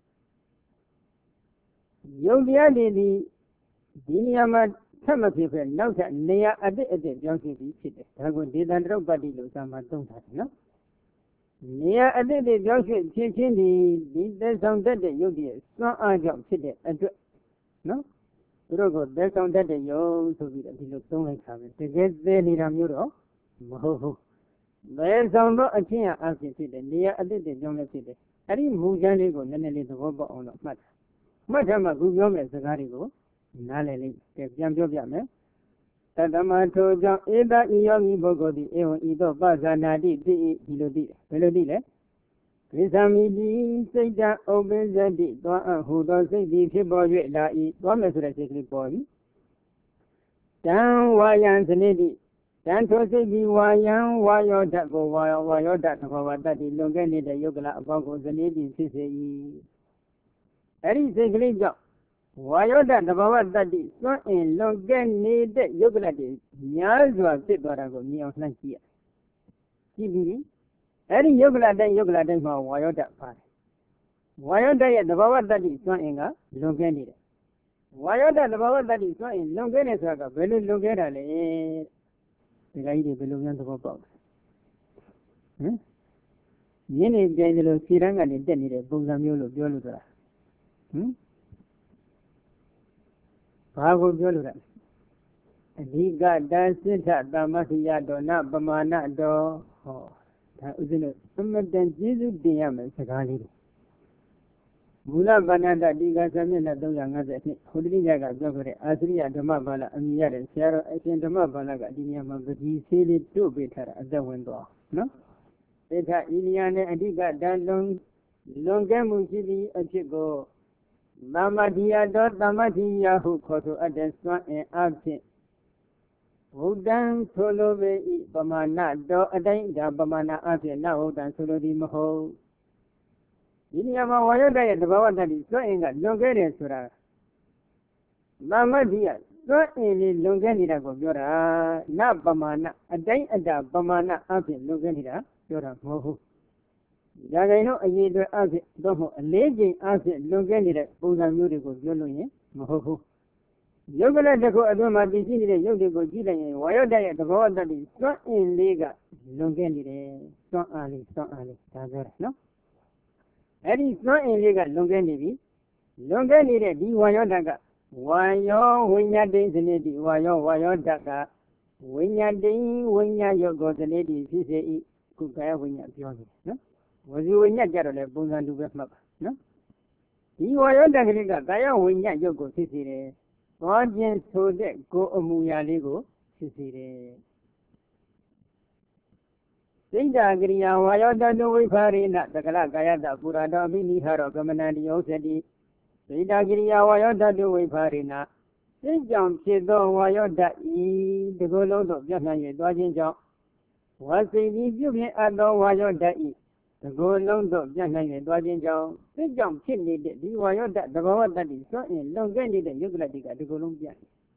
Yogia the Diniama Timothy, no tap near a bit at the junkie city. I would did under body lose some don't have no. Near a bit the junkie teaching the sound that you did. So I jump city and no? Rogo, there's on that you to be the don't have it. To get there near a muro. Moho. There's on a chair as you see the near a little young city. I didn't move Janigo, Nanelli the Robo on a matter. Madame Guillaume as the Garigo. Naleli, the Jambiame. Tadamato, Eda Yogi Bogo, the Eon Ido Bazanadi, the Melodile. Rizamidi, say that obesity, who does the people like one specifically boy. Down Wayan Sanidi, Dan to say the Wayan, why your that go, why your that go, that is Longani, the Yoga about the lady, Sissy. Eddie say, great job. Why your that about that is not in Longani, the Yoga, Yazwa, Sibarago, Neon Lankia. CBD. Any Yugla then for Wyoda part. Wyoda the power that is not in a Longani. Wyoda the power that is not in Longani, very Longana, the lady belongs to the box. Yeni Gailo Sirang and Denny, Bungamulo Biolura. Pago Biolura. And he got dancing at Damasia, Dona, Bamana, Do. Then Jesus Diam Sagani. Mula Banana Diga Samina Doyanga, Hudriga Gavre, Asria Damabala, and Yar and Sarah, and Damabala, Diam, but he said it too better at the window. No? Eta Iliana and Diga Dan Longamu City a Chigo. Mama Dia dot Damadia who caught to a dance and absent. Udan solo be Bamana do a day, Bamana after now than solo di Moho. Iliama Wayada at the Bawa that is going at Longania Sura. Mama dear, so in Longanida Gora, not Bamana, a day and a Bamana after Longanida, Yora Moho. ဒါကြိုင်တော့အရေးအတွက်အဖြစ်တော့မဟုတ်အလေးချိန်အဖြစ်လွန်ကဲနေတဲ့ပုံစံမျိုးတွေကိုပြောလို့ရင်မဟုတ်ဘူးယုတ်ကလတစ်ခုအတွင်းမှာတည်ရှိနေတဲ့ယုတ်တွေကိုကြည့်လိုက်ရင်ဝါယောဓာတ်ရဲ့သဘောတတ္တိစွမ်းအင်လေးကလွန်ကဲနေတယ်စွမ်းအားလေးဒါပြောတယ်နော်အဲ့ဒီစွမ်းအင်လေးကလွန်ကဲနေပြီလွန်ကဲနေတဲ့ဒီဝါယောဓာတ်ကဝါယောဝိညာတိစနေတိဝါယောဓာတ်ကဝိညာတိဝိညာယောကိုစနေတိဖြစ်စေ၏ခုကာယဝိညာပြောနေတယ်နော်ဝစီဝိညာကြတော့လေပုံစံတူပဲမှတ်ပါနော်ဒီဝါယောဓာတ်ကလေးကကာယဝိညာယုတ်ကိုဖြစ်စေတယ်သွားခြင်းဆိုတဲ့ကိုယ်အမူအရာလေးကိုဖြစ်စေတယ်စိတ်ဓာကရိယာဝါယောတတုဝိဖာရိနသကလကာယတပုရတောအဘိနိဟရောကမနန္တိယောသတိစိတ်ဓာကရိယာဝါယောတတုဝိဖာရိနစိတ်ကြောင့်ဖြစ်သောဝါယောတဤဒီကိုယ်လုံးသို့ပြန့်နှံ့၍သွားခြင်းကြောင့်ဝါစိတ်ဤပြုပြင်အပ်သောဝါယောတဤဒီကိုယ်လုံးသို့ပြန့်နှံ့၍သွားခြင်းကြောင့်စိတ်ကြောင့်ဖြစ်နေတဲ့ဒီဝါယောတသဘောတတ္တိစွန့်အင်လွန်ကဲနေတဲ့ယုတ်ကလတိကဒီကိုယ်လုံးပြန့်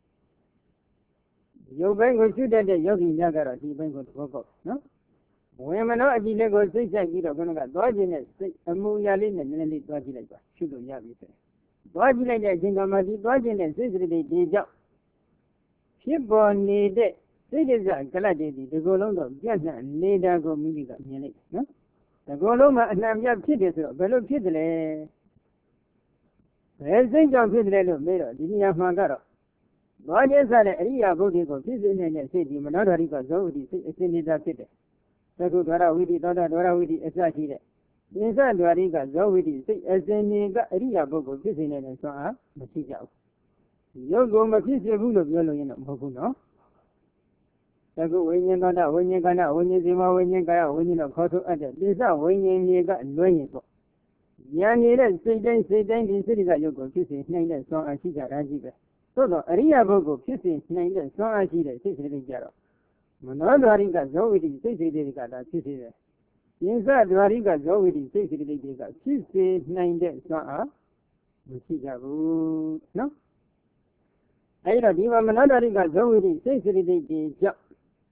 ယုတ်ဘိုင်းကိုရှုတတ်တဲ့ယောဂီများကတော့ဒီဘိုင်းကိုသဘောပေါက်နော်ဝေမနောအကြည့်လေးကိုစိတ်ဆိုင်ပြီးတော့ခဏကသွားခြင်းနဲ့စိတ်အမူအရာလေးနဲ့နည်းနည်းလေးသွားကြည့်လိုက်ပါရှုလို့ရပြီဆိုသွားကြည့်လိုက်တဲ့အချိန်ကမှဒီသွားခြင်းနဲ့စိတ်စရိတ်ဒီကြောင့်ဖြစ်ပေါ်နေတဲ့စိတ်ဒဇကလတ်တွေဒီကိုယ်လုံးတော့ပြန့်နှံ့နေတာကိုမိမိကမြင်လိုက်နော်ဒီကိုယ်လုံးမှာအနှံပြဖြစ်တယ်ဆိုတော့ဘယ်လိုဖြစ်တယ်လဲဘယ်စိတ်ကြောင့်ဖြစ်တယ်လို့မေးတော့ဒီနေရာမှာကတော့သွားခြင်းစားတဲ့အရိယာဘုဒ္ဓကိုဖြစ်စေနေတဲ့စိတ်ဒီမနောဓာရိကဇောဝတိစိတ်အစဉ်နေတာဖြစ်တယ်သကုဒ္ဒရဝိတိသောတာဒရဝိတိအစရှိတဲ့သင်္ဆဒွာရိကဇောဝိတိစိတ်အစဉ်နေကအရိယာပုဂ္ဂိုလ်ဖြစ်စေနေတဲ့ဆွမ်းအားမရှိကြဘူးယုတ်ကိုမဖြစ်စေဘူးလို့ပြောလို့ရင်တော့မဟုတ်ဘူးနော်သကုဝိညာဉ်သောတာဝိညာဉ်ကဏဝိညာဉ်စီမဝိညာဉ်ကာယဝိညာဉ်တို့ခေါ်ဆိုအပ်တဲ့ပိစဝိညာဉ်တွေကလွဲရင်ပေါ့ဉာဏ်နေတဲ့စိတ်တိုင်းဒီစိတ္တကယုတ်ကိုဖြစ်စေနိုင်တဲ့ဆွမ်းအားရှိကြတာကြီးပဲသို့တော့အရိယာပုဂ္ဂိုလ်ဖြစ်စေနိုင်တဲ့ဆွမ်းအားရှိတဲ့စိတ်စိတ္တကြတော့မနောဓာရိကဇောဝိတိစိတ်စိတ္တတွေကသာဖြစ်စေတယ်။ယင်္စဓာရိကဇောဝိတိစိတ်စိတ္တတွေကဖြစ်စေနိုင်တဲ့စွမ်းအားမရှိကြဘူးနော်။အဲဒီတော့ဒီမှာမနောဓာရိကဇောဝိတိစိတ်စိတ္တတွေကြောင့်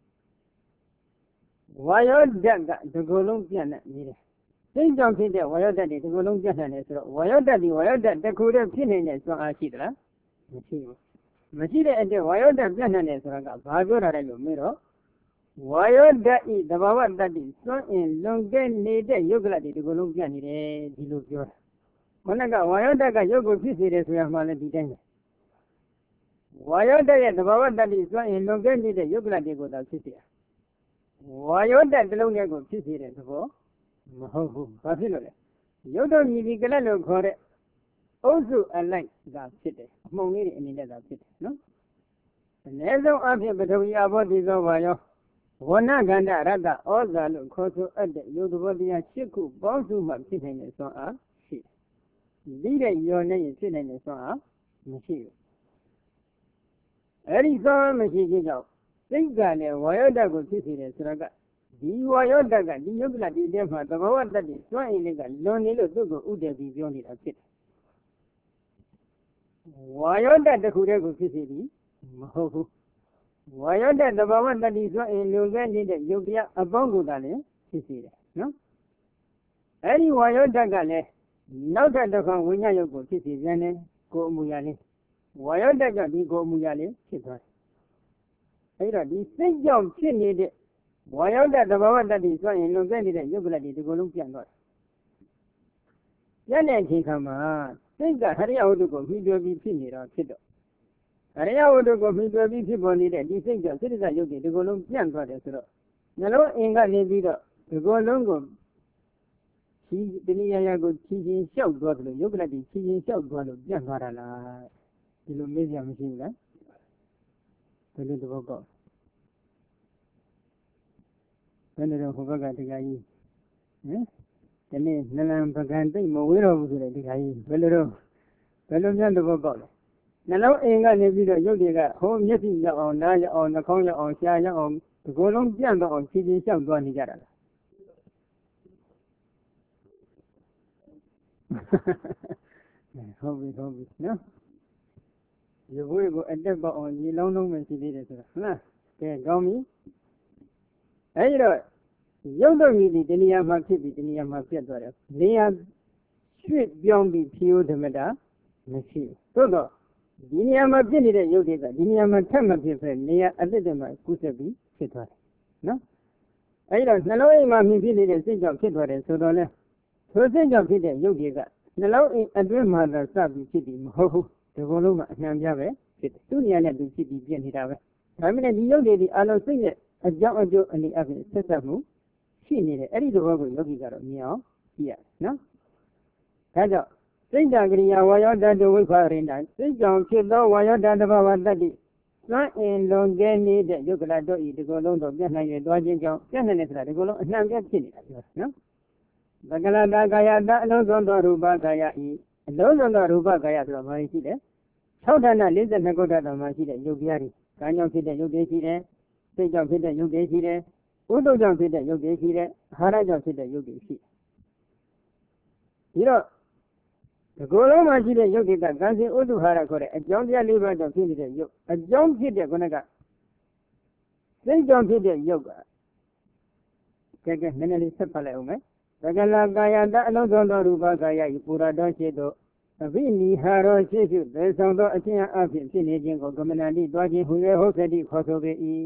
ဝါယောဓာတ်ကဒီကိုယ်လုံးပြန့်နှံ့နေတယ်။စိတ်ကြောင့်ဖြစ်တဲ့ဝါယောဓာတ်တွေဒီကိုယ်လုံးပြန့်နှံ့နေဆိုတော့ဝါယောဓာတ်တစ်ခုတည်းဖြစ်နေတဲ့စွမ်းအားရှိသလားမရှိဘူး။မရှိတဲ့အတွက်ဝါယောဓာတ်ပြန့်နှံ့နေဆိုတာကဘာပြောတာလဲလို့မေးတော့ဝါယောဓာတ်ဤသဘာဝတတ္တိစွန့်အင်လွန်ကဲနေတဲ့ယုတ်ကလတိဒီကိုယ်လုံးပြန့်နေတယ်ဒီလိုပြောတာခொနကဝါယောဓာတ်ကယုတ်ကိုဖြစ်စေတယ်ဆိုရမှလည်းဒီတိုင်းပဲဝါယောဓာတ်ရဲ့သဘာဝတတ္တိစွန့်အင်လွန်ကဲနေတဲ့ယုတ်ကလတိကိုသာဖြစ်စေရဝါယောဓာတ်တစ်လုံးနဲ့ကိုဖြစ်စေတဲ့သဘောမဟုတ်ဘူးဘာဖြစ်လို့လဲယုတ်တော်မြည်ပြီးကလတ်လို့ခေါ်တဲ့အုပ်စုအလိုက်ကဖြစ်တယ်အမှုံလေးတွေအနေနဲ့သာဖြစ်တယ်နော်အနည်းဆုံးအဖြစ်ပထဝီအဘောတိသောဝါယောဝဏကန္တရတ္တဩဇာလို့ခေါ်ဆိုအပ်တဲ့ယုတ်ဘောတရား၈ခုပေါင်းစုမှဖြစ်နိုင်တဲ့စွမ်းအားရှိတယ်။ဒီတဲ့ယောနဲ့ဖြစ်နိုင်တဲ့စွမ်းအားမရှိဘူး။အဲဒီစွမ်းအားမရှိခြင်းကြောင့်စိတ်ကလည်းဝါယောဓာတ်ကိုဖြစ်စေတယ်ဆိုတာကဒီဝါယောဓာတ်ကဒီယုတ်ကလဒီတဲမှာသဘောဝတ္တတိစွမ်းအင်လေးကလွန်နေလို့သူ့ကိုဥတည်ပြီးပြောနေတာဖြစ်တယ်။ဝါယောဓာတ်တစ်ခုတည်းကိုဖြစ်စေပြီးမဟုတ်ဘူး။ဝါယောဓာတ်သဘာဝတတ္တိစွမ်းအင်လွန်ကဲနေတဲ့ယုတ်တရားအပေါင်းကိုသာလည်းဖြစ်စေတယ်နော်။အဲဒီဝါယောဓာတ်ကလည်းနောက်ထပ်တစ်ခါဝိညာဉ်ယုတ်ကိုဖြစ်စေပြန်တယ်ကိုယ်အမူအရာလေးဝါယောဓာတ်ကဒီကိုယ်အမူအရာလေးဖြစ်သွားတယ်။အဲဒီတော့ဒီစိတ်ကြောင့်ဖြစ်နေတဲ့ဝါယောဓာတ်သဘာဝတတ္တိစွမ်းအင်လွန်ကဲနေတဲ့ယုတ်ကလတိဒီကိုယ်လုံးပြန်သွားတယ်။ပြန်တဲ့အချိန်ခါမှာစိတ်ကဟရိယဝတ္ထုကိုမှီတွယ်ပြီးဖြစ်နေတော့ဖြစ်တော့အရိယဝတ္ထုကိုမှီတွယ်ပြီးဖြစ်ပေါ်နေတဲ့ဒီစိတ်ကြောင့်စိတ္တဇယုတ်တွေဒီကိုယ်လုံးပြန့်သွားတယ်ဆိုတော့နှလုံးအင်ကနေပြီးတော့ဒီကိုယ်လုံးကိုချီတဏှာရာကိုချီချင်းလျှောက်သွားတယ်လို့ယုတ်ကလတိချီချင်းလျှောက်သွားလို့ပြန့်သွားတာလားဒီလိုမေးကြမရှိဘူးလားဘယ်လိုသဘောပေါက်ဘယ်လိုတော့ဟိုဘက်ကတရားကြီးဒီနေ့နလန်ပကံတိတ်မဝေးတော့ဘူးဆိုတဲ့တရားကြီးဘယ်လိုများသဘောပေါက်လဲနှလုံးအင်ကနေပြီးတော့ရုပ်တွေကဟိုမျက်စိရောက်အောင်နားရောက်အောင်နှာခေါင်းရောက်အောင်ရှားရောက်အောင်ဒီကိုယ်လုံးပြန့်သွားအောင်ဖြည်းဖြည်းလျှောက်သွားနေကြတာလားဟုတ်ပြီနော်ဒီဘွေကိုအတက်ပေါအောင်ညီလုံးလုံးပဲရှိသေးတယ်ဆိုတာဟုတ်လားကဲကောင်းပြီအဲဒီတော့ရုပ်တော့မြည်ဒီတဏှာမှာဖြစ်ပြီးတဏှာမှာပြတ်သွားတယ်နေရာရွှေ့ပြောင်းပြီးဖြိုးသမတာမရှိသို့တော့ဒီနေရာမှာဖြစ်နေတဲ့ရုပ်တွေကဒီနေရာမှာထပ်မဖြစ်ပဲနေရာအသစ်တွေမှာကူးဆက်ပြီးဖြစ်သွားတယ်နော်အဲဒီတော့နှလုံးအိမ်မှာမြင်ဖြစ်နေတဲ့စိတ်ကြောင့်ဖြစ်သွားတယ်ဆိုတော့လေထိုစိတ်ကြောင့်ဖြစ်တဲ့ရုပ်တွေကနှလုံးအိမ်အတွင်းမှာသာစပြီးဖြစ်ပြီးမဟုတ်ဘူးဒီကုလုံးမှာအနှံပြပဲဖြစ်တယ်သူ့နေရာနဲ့သူဖြစ်ပြီးပြည့်နေတာပဲဒါပေမဲ့ဒီရုပ်တွေဒီအလုံးစိတ်နဲ့အကြောင်းအကျိုးအနေအချင်းဆက်ဆက်မှုရှိနေတယ်အဲ့ဒီသဘောကိုယောဂီကတော့မြင်အောင်ကြည့်ရနော်ဒါကြောင့်စိတ်တကရိယာဝါယောဓာတုဝိခါရိန္ဒစိတ်ကြောင့်ဖြစ်သောဝါယောဓာတဘာဝတတ္တိစွမ်းအင်လွန်ကဲနေတဲ့ယုတ်ကလတို့ဤဒီကုလုံးတို့ပြည့်နိုင်ရသွားခြင်းကြောင့်ပြည့်နိုင်တဲ့ဆိုတာဒီကုလုံးအနှံပြဖြစ်နေတာပြောနော်ဘဂလတာကာယတာအလုံးစုံသောရူပကာယဤအလုံးစုံသောရူပကာယဆိုတော့ဘာရှိလဲ6ဌာန42ခုဓာတ်တော်မှာရှိတဲ့ယုတ်တရားတွေကာကြောင့်ဖြစ်တဲ့ယုတ်တွေရှိတယ်စိတ်ကြောင့်ဖြစ်တဲ့ယုတ်တွေရှိတယ်ဥဒ္ဒကြောင့်ဖြစ်တဲ့ယုတ်တွေရှိတယ်အာဟာရကြောင့်ဖြစ်တဲ့ယုတ်တွေရှိပြီးတော့ဒီကိုယ်လုံးမှာရှိတဲ့ယုတ်တွေကကံစီဥဒ္ဒဟာရခေါ်တဲ့အကြောင်းတရား၄ပါးကြောင့်ဖြစ်နေတဲ့ယုတ်အကြောင်းဖြစ်တဲ့ခုနကစိတ်ကြောင့်ဖြစ်တဲ့ယုတ်ကနည်းနည်းလေးဆက်ဖတ်လိုက်အောင်မယ်သကလကာယတအလုံးစုံသောရူပကာယဤပူရတော်ရှိသောအဘိနိဟာရောရှိရှိသေဆောင်သောအခြင်းအဖြစ်ဖြစ်နေခြင်းကိုကမဏတိတွားခြင်းဟူ၍ဟုတ်သတိခေါ်ဆိုပေ၏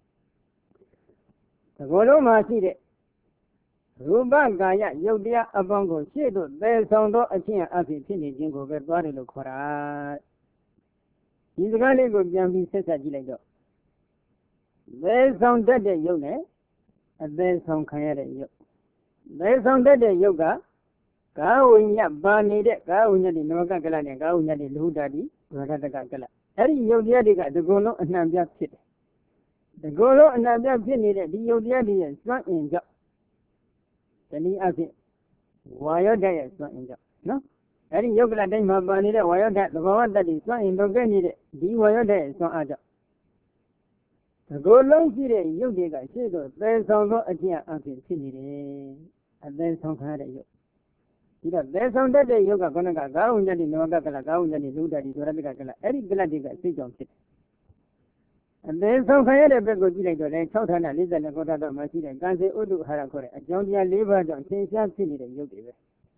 ဒီကိုယ်လုံးမှာရှိတဲ့ရူပကာယယုတ်တရားအပေါင်းကိုရှေ့သို့သေဆောင်သောအခြင်းအဖြစ်ဖြစ်နေခြင်းကိုပဲသွားတယ်လို့ခေါ်တာဒီစကားလေးကိုပြန်ပြီးဆက်ဆက်ကြည့်လိုက်တော့သေဆောင်တတ်တဲ့ယုတ်နဲ့အသေးဆောင်ခံရတဲ့ယုတ်သေဆောင်တတ်တဲ့ယုတ်ကကာဝိညာပါနေတဲ့ကာဝိညာတိနမကကလနဲ့ကာဝိညာတိလူဒာတိဝရတကကလအဲ့ဒီယုတ်တရားတွေကဒီကုလုံးအနှံပြဖြစ်တယ်ဒီကုလုံးအနှံပြဖြစ်နေတဲ့ဒီယုတ်တရားတွေရဲ့စွမ်းအင်ကြောင့်တနည်းအားဖြင့်ဝါယောဓာတ်ရဲ့စွမ်းအင်ကြောင့်နော်အဲ့ဒီယုတ်ကလတိုင်းမှာပါနေတဲ့ဝါယောဓာတ်သဘာဝတ္တိစွမ်းအင်တော့ကဲနေတဲ့ဒီဝါယောဓာတ်ရဲ့စွမ်းအားကြောင့်ဒီကုလုံးရှိတဲ့ယုတ်တွေကရှေ့တော့သေဆောင်သောအကျင့်အဖြစ်ဖြစ်နေတယ်အသေးဆောင်ခါတဲ့ယုတ်ဒီတော့သေဆောင်တတ်တဲ့ယုတ်ကခုနကကာဝဉ္ဇတိနဝကကလကာဝဉ္ဇတိလူဒ္ဓတိဒုရတိကကလအဲ့ဒီကလတွေကစိတ်ကြောင့်ဖြစ်တယ်အသေးဆောင်ခံရတဲ့ဘက်ကိုကြည့်လိုက်တော့လည်း6ဌာန42ခုဓာတ်တော်မှာရှိတဲ့ကံစေဥဒ္ဓဟာရခေါ်တဲ့အကြောင်းတရား၄ပါးကြောင့်သင်ရှားဖြစ်နေတဲ့ယုတ်တွေပဲ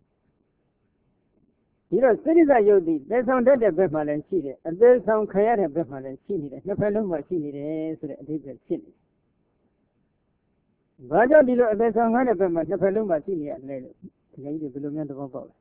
ဒီတော့စိရိစ္ဆယုတ်ဒီသေဆောင်တတ်တဲ့ဘက်မှာလည်းရှိတယ်အသေးဆောင်ခံရတဲ့ဘက်မှာလည်းရှိနေတယ်နှစ်ဖက်လုံးမှာရှိနေတယ်ဆိုတဲ့အဓိပ္ပာယ်ဖြစ်နေတယ်ဘာကြောင့်ဒီလိုအသေးဆောင်ခံတဲ့ဘက်မှာနှစ်ဖက်လုံးမှာရှိနေရလဲလို့ဒီကြီးတွေဘယ်လိုများသဘောပေါက်လဲ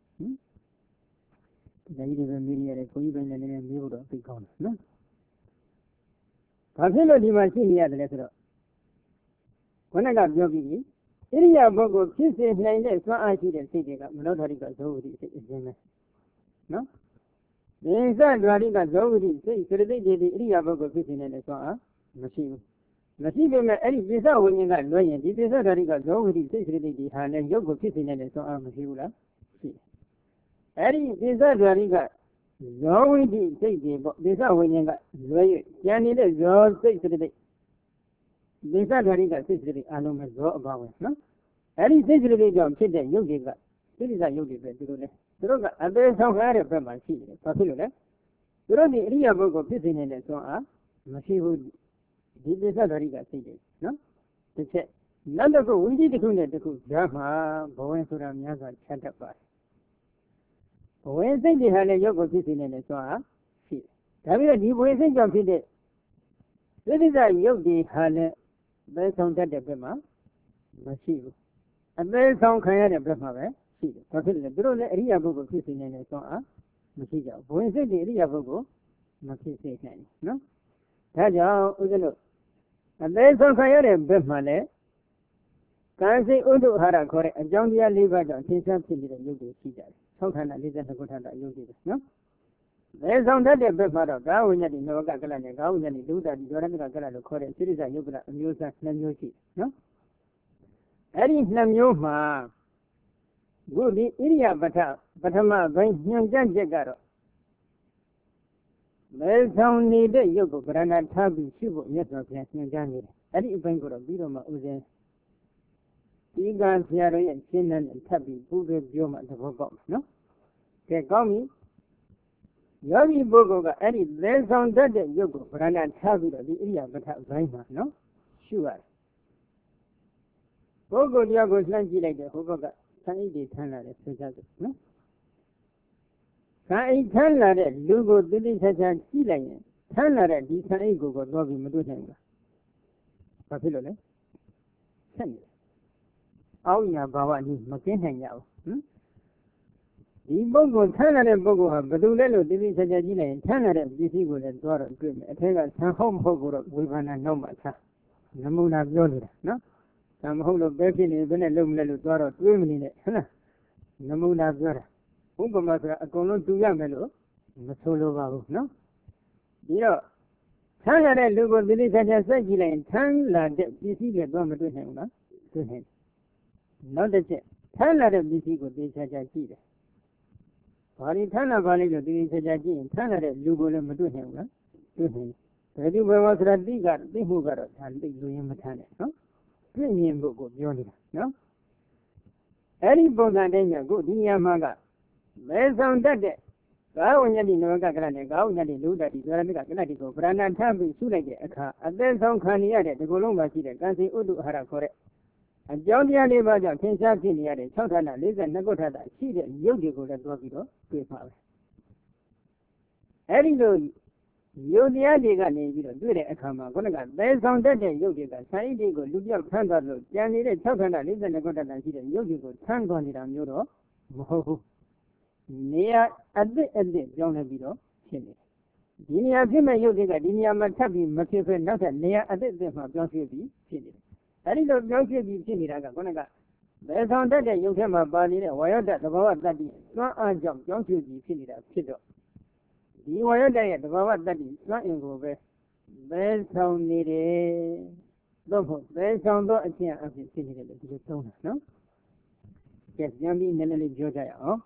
ဒီကြီးတွေပဲမေးနေရတယ်ခွန်ကြီးပိုင်းလည်းလည်းမေးဖို့တော့သိကောင်းတယ်နော်ဘာဖြစ်လို့ဒီမှာရှိနေရတယ်လဲဆိုတော့ခொနကပြောပြီးဣရိယာပုဂ္ဂိုလ်ဖြစ်စေနိုင်တဲ့စွမ်းအားရှိတဲ့စိတ်တွေကမနောဓာတိကဇောဝတိစိတ်အခြင်းပဲနော်ဒီစဓာတိကဇောဝတိစိတ်စရတိတွေဒီဣရိယာပုဂ္ဂိုလ်ဖြစ်စေနိုင်တဲ့စွမ်းအားမရှိဘူးမရှိပေမဲ့အဲ့ဒီပိဿဝိညာဉ်ကလွှဲရင်ဒီပိဿဓာတိကဇောဝတိစိတ်စရတိတွေဟာလည်းရုပ်ကိုဖြစ်စေနိုင်တဲ့စွမ်းအားမရှိဘူးလားရှိအဲ့ဒီပိဿဓာတိကဇောဝိတိစိတ်တွေပေါ့ပိဿဝိညာဉ်ကလွှဲ၍ကျန်နေတဲ့ဇောစိတ်စရတိပိဿဓာတိကစိတ်စရတိအလုံးပဲဇောအပါဝင်နော်အဲ့ဒီစိတ်စရတိကြောင့်ဖြစ်တဲ့ရုပ်တွေကစိတ္တရုပ်တွေပဲသူတို့ကအသေးဆောင်ကားတဲ့ဘက်မှာရှိတယ်ဘာဖြစ်လို့လဲသူတို့ဒီအရိယာပုဂ္ဂိုလ်ဖြစ်စေနေတဲ့စွမ်းအားမရှိဘူးဒီပိဿဓာတိကစိတ်တွေနော်တစ်ချက်နောက်တစ်ခုဝိသိတစ်ခုနဲ့တစ်ခုဓမ္မဘဝင်ဆိုတာများစွာခြားတတ်ပါတယ်ဘဝင်စိတ်တွေဟာလည်းရုပ်ကိုဖြစ်စေနေတဲ့စွမ်းအားရှိတယ်ဒါပြီးတော့ဒီဘဝင်စိတ်ကြောင့်ဖြစ်တဲ့စိတ္တရုပ်တွေဟာလည်းသေဆောင်တတ်တဲ့ဘက်မှာမရှိဘူးအသေးဆောင်ခံရတဲ့ဘက်မှာပဲရှိတယ်ဘာဖြစ်လဲသူတို့လည်းအရိယာပုဂ္ဂိုလ်ဖြစ်စေနေတဲ့စွမ်းအားမရှိကြဘူးဘဝင်စိတ်တွေအရိယာပုဂ္ဂိုလ်မဖြစ်စေနိုင်ဘူးနော်ဒါကြောင့်ဥစ္စလို့အသေးဆုံးခံရတဲ့ဘက်မှာလည်းကံစိဥဒ္ဓဟာရခေါ်တဲ့အကြောင်းတရား၄ပါးကြောင့်သင်္ချာဖြစ်နေတဲ့ယုတ်တွေရှိကြတယ်6ဌာန42ခုဌာနယုတ်တွေနော်သေဆောင်တတ်တဲ့ဘက်မှာတော့ကာဝဉ္ဇတိနဝကကလနဲ့ကာဝဉ္ဇတိဒုဒ္ဓတိဒုရဏကကလလို့ခေါ်တဲ့စိရိစ္ဆယုတ်ကလအမျိုးအစား2မျိုးရှိနော်အဲ့ဒီ2မျိုးမှာခုဒီဣရိယာပထမဘိုင်းညွှန်ကြားချက်ကတော့သေဆောင်နေတဲ့ယုတ်ကိုဗရဏထားပြီးရှိဖို့မြတ်စွာဘုရားညွှန်ကြားနေတယ်အဲ့ဒီအပိုင်းကိုတော့ပြီးတော့မှဥစဉ်ဒီကံဆရာတော်ရဲ့ရှင်းတဲ့ထပ်ပြီးဘုရားပြောမှသဘောပေါက်နော်ကဲကောင်းပြီယောဂီပုဂ္ဂိုလ်ကအဲ့ဒီသေဆောင်တတ်တဲ့ယုတ်ကိုဗရဏထားပြီးတော့ဒီဣရိယာပထဘိုင်းမှာနော်ရှုရတယ် Bogo Diago Sanji like the Hoboga, Sandy Tana, no? Sai Tana, Lugo didn't such a sea Tana, the Saigo got Bobby Medusa. Papillone? Send it. Oh, yeah, Bawani, McKinnon Yao. The Bogo Tana Bogo, Badulelo didn't such a delay, Tana, this equal and daughter, a tailor, some home hobo with an anoma. Namuna Yolida, no? Some whole of Bekin is when a little daughter, women in it, Namuna Yora. Ugomatra, a colon to Yamelo, Masolo, no? You Tanga Lugo village and a circular and Tanga, this is a drama to him, to him. Not the jet. Tanga of this equal this such a key. For in Tana Valley of this such a key, and Tanga Lugo to him, to him. But you were a diga, the who got and big William Matana, no? Premium book of Johnny, no? Any book that they go, Yamaga. There's on that day. Gao Yadi Noga Grande, Gao Yadi Luda, the Arabic Atlantico, Brana Tambi, Sulake, and then some Kaniade, the Golomba City, Gansi Udu Harakore. And John Yadi Baja, Kinsa Kiniade, Santana, Liz and Nagota, she did Yogico that Rogido, great power. Erido, Yodiadi got named, do it a comma, Gonaga, there's on that day, Yogica, Saidigo, Lugia Panda, Janny, Santana, Liz and Nagota, and she did Yogico, Tangonida, Euro, Moho. Near at the John Abido, Chile. Dinia Pima Yoga, Dinia Matabi, Matifa, not at near at the John Phoebe, Chile. I didn't know Phoebe, Chile, Gonaga. There's on that day you came up by the wire that the Baba that is not a jump, John Phoebe, Chile, Chido. The wire day at the Baba that is not in Gobe. There's sound needed. There's sound of a chair of the Chile, no? Yes, Yami Nelly Joja, oh?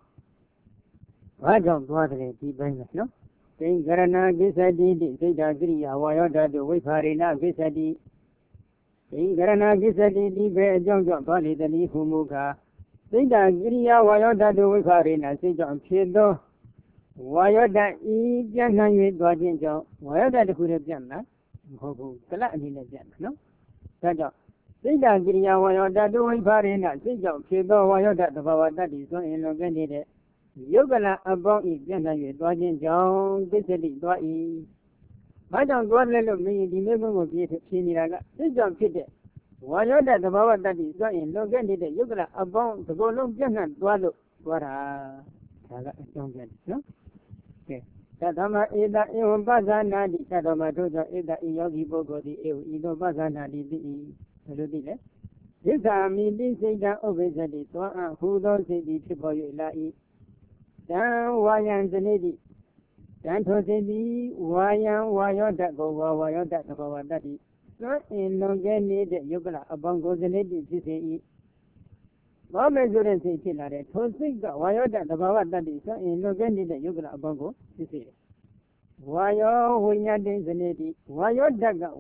I don't want to keep bringing no. Think Garana Gisadi, say Dagri, Awayada, the Wifarina Gisadi. Think Garana Gisadi, the John Bali, the Nifumuka. Say Dagri, Awayada, the Wifarina, say John Pido. Wayada, Jana, you got in John. Wayada, the Kurajana, Hobu, Kalani, no? Saja. Say Dagri, Awayada, the Wifarina, say John Pido, Wayada, the Baba that is so in Yogala about it, Jana, dodging John, visiting Doi. I don't go let me, the member will be a Chinaga. This John Pitt. Why not that the Baba that is going, Logan did a Yogala about the go long Jana, Duado, Guara, John Jan, no? Okay. Tadama is that Ewan Bazana, the Tadama Doja is that Yogi Bogo, the Edo Bazana, the Ludile. This army, this is the obesity, who don't say the triple Lai. Dan Wayan the lady. Dan Tosedi, Wayan, Wayo that go, Wayo that go, daddy. So in Longani, the Yoga, Abongo the lady, to say, Mama couldn't say Chilare, Tosig, Wayo that the Baba daddy, so in Longani, the Yoga, Abongo, to say. Wayo, Winya the lady, Wayo that go.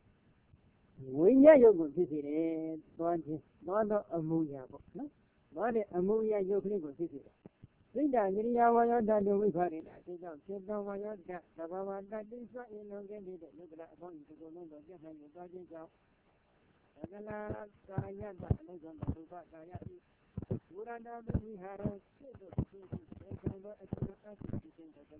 Winya Yogo, to say, not a Muya, no? Not a Muya Yogo, to say. Linda, Niria Wayada, the Wifarin, I don't Wayada, the Baba that is not in Longani, the Yoga, going to go on the Japan, the Dodging out. Agala, Sayada, Legend, Sayadi. Uranda, we had a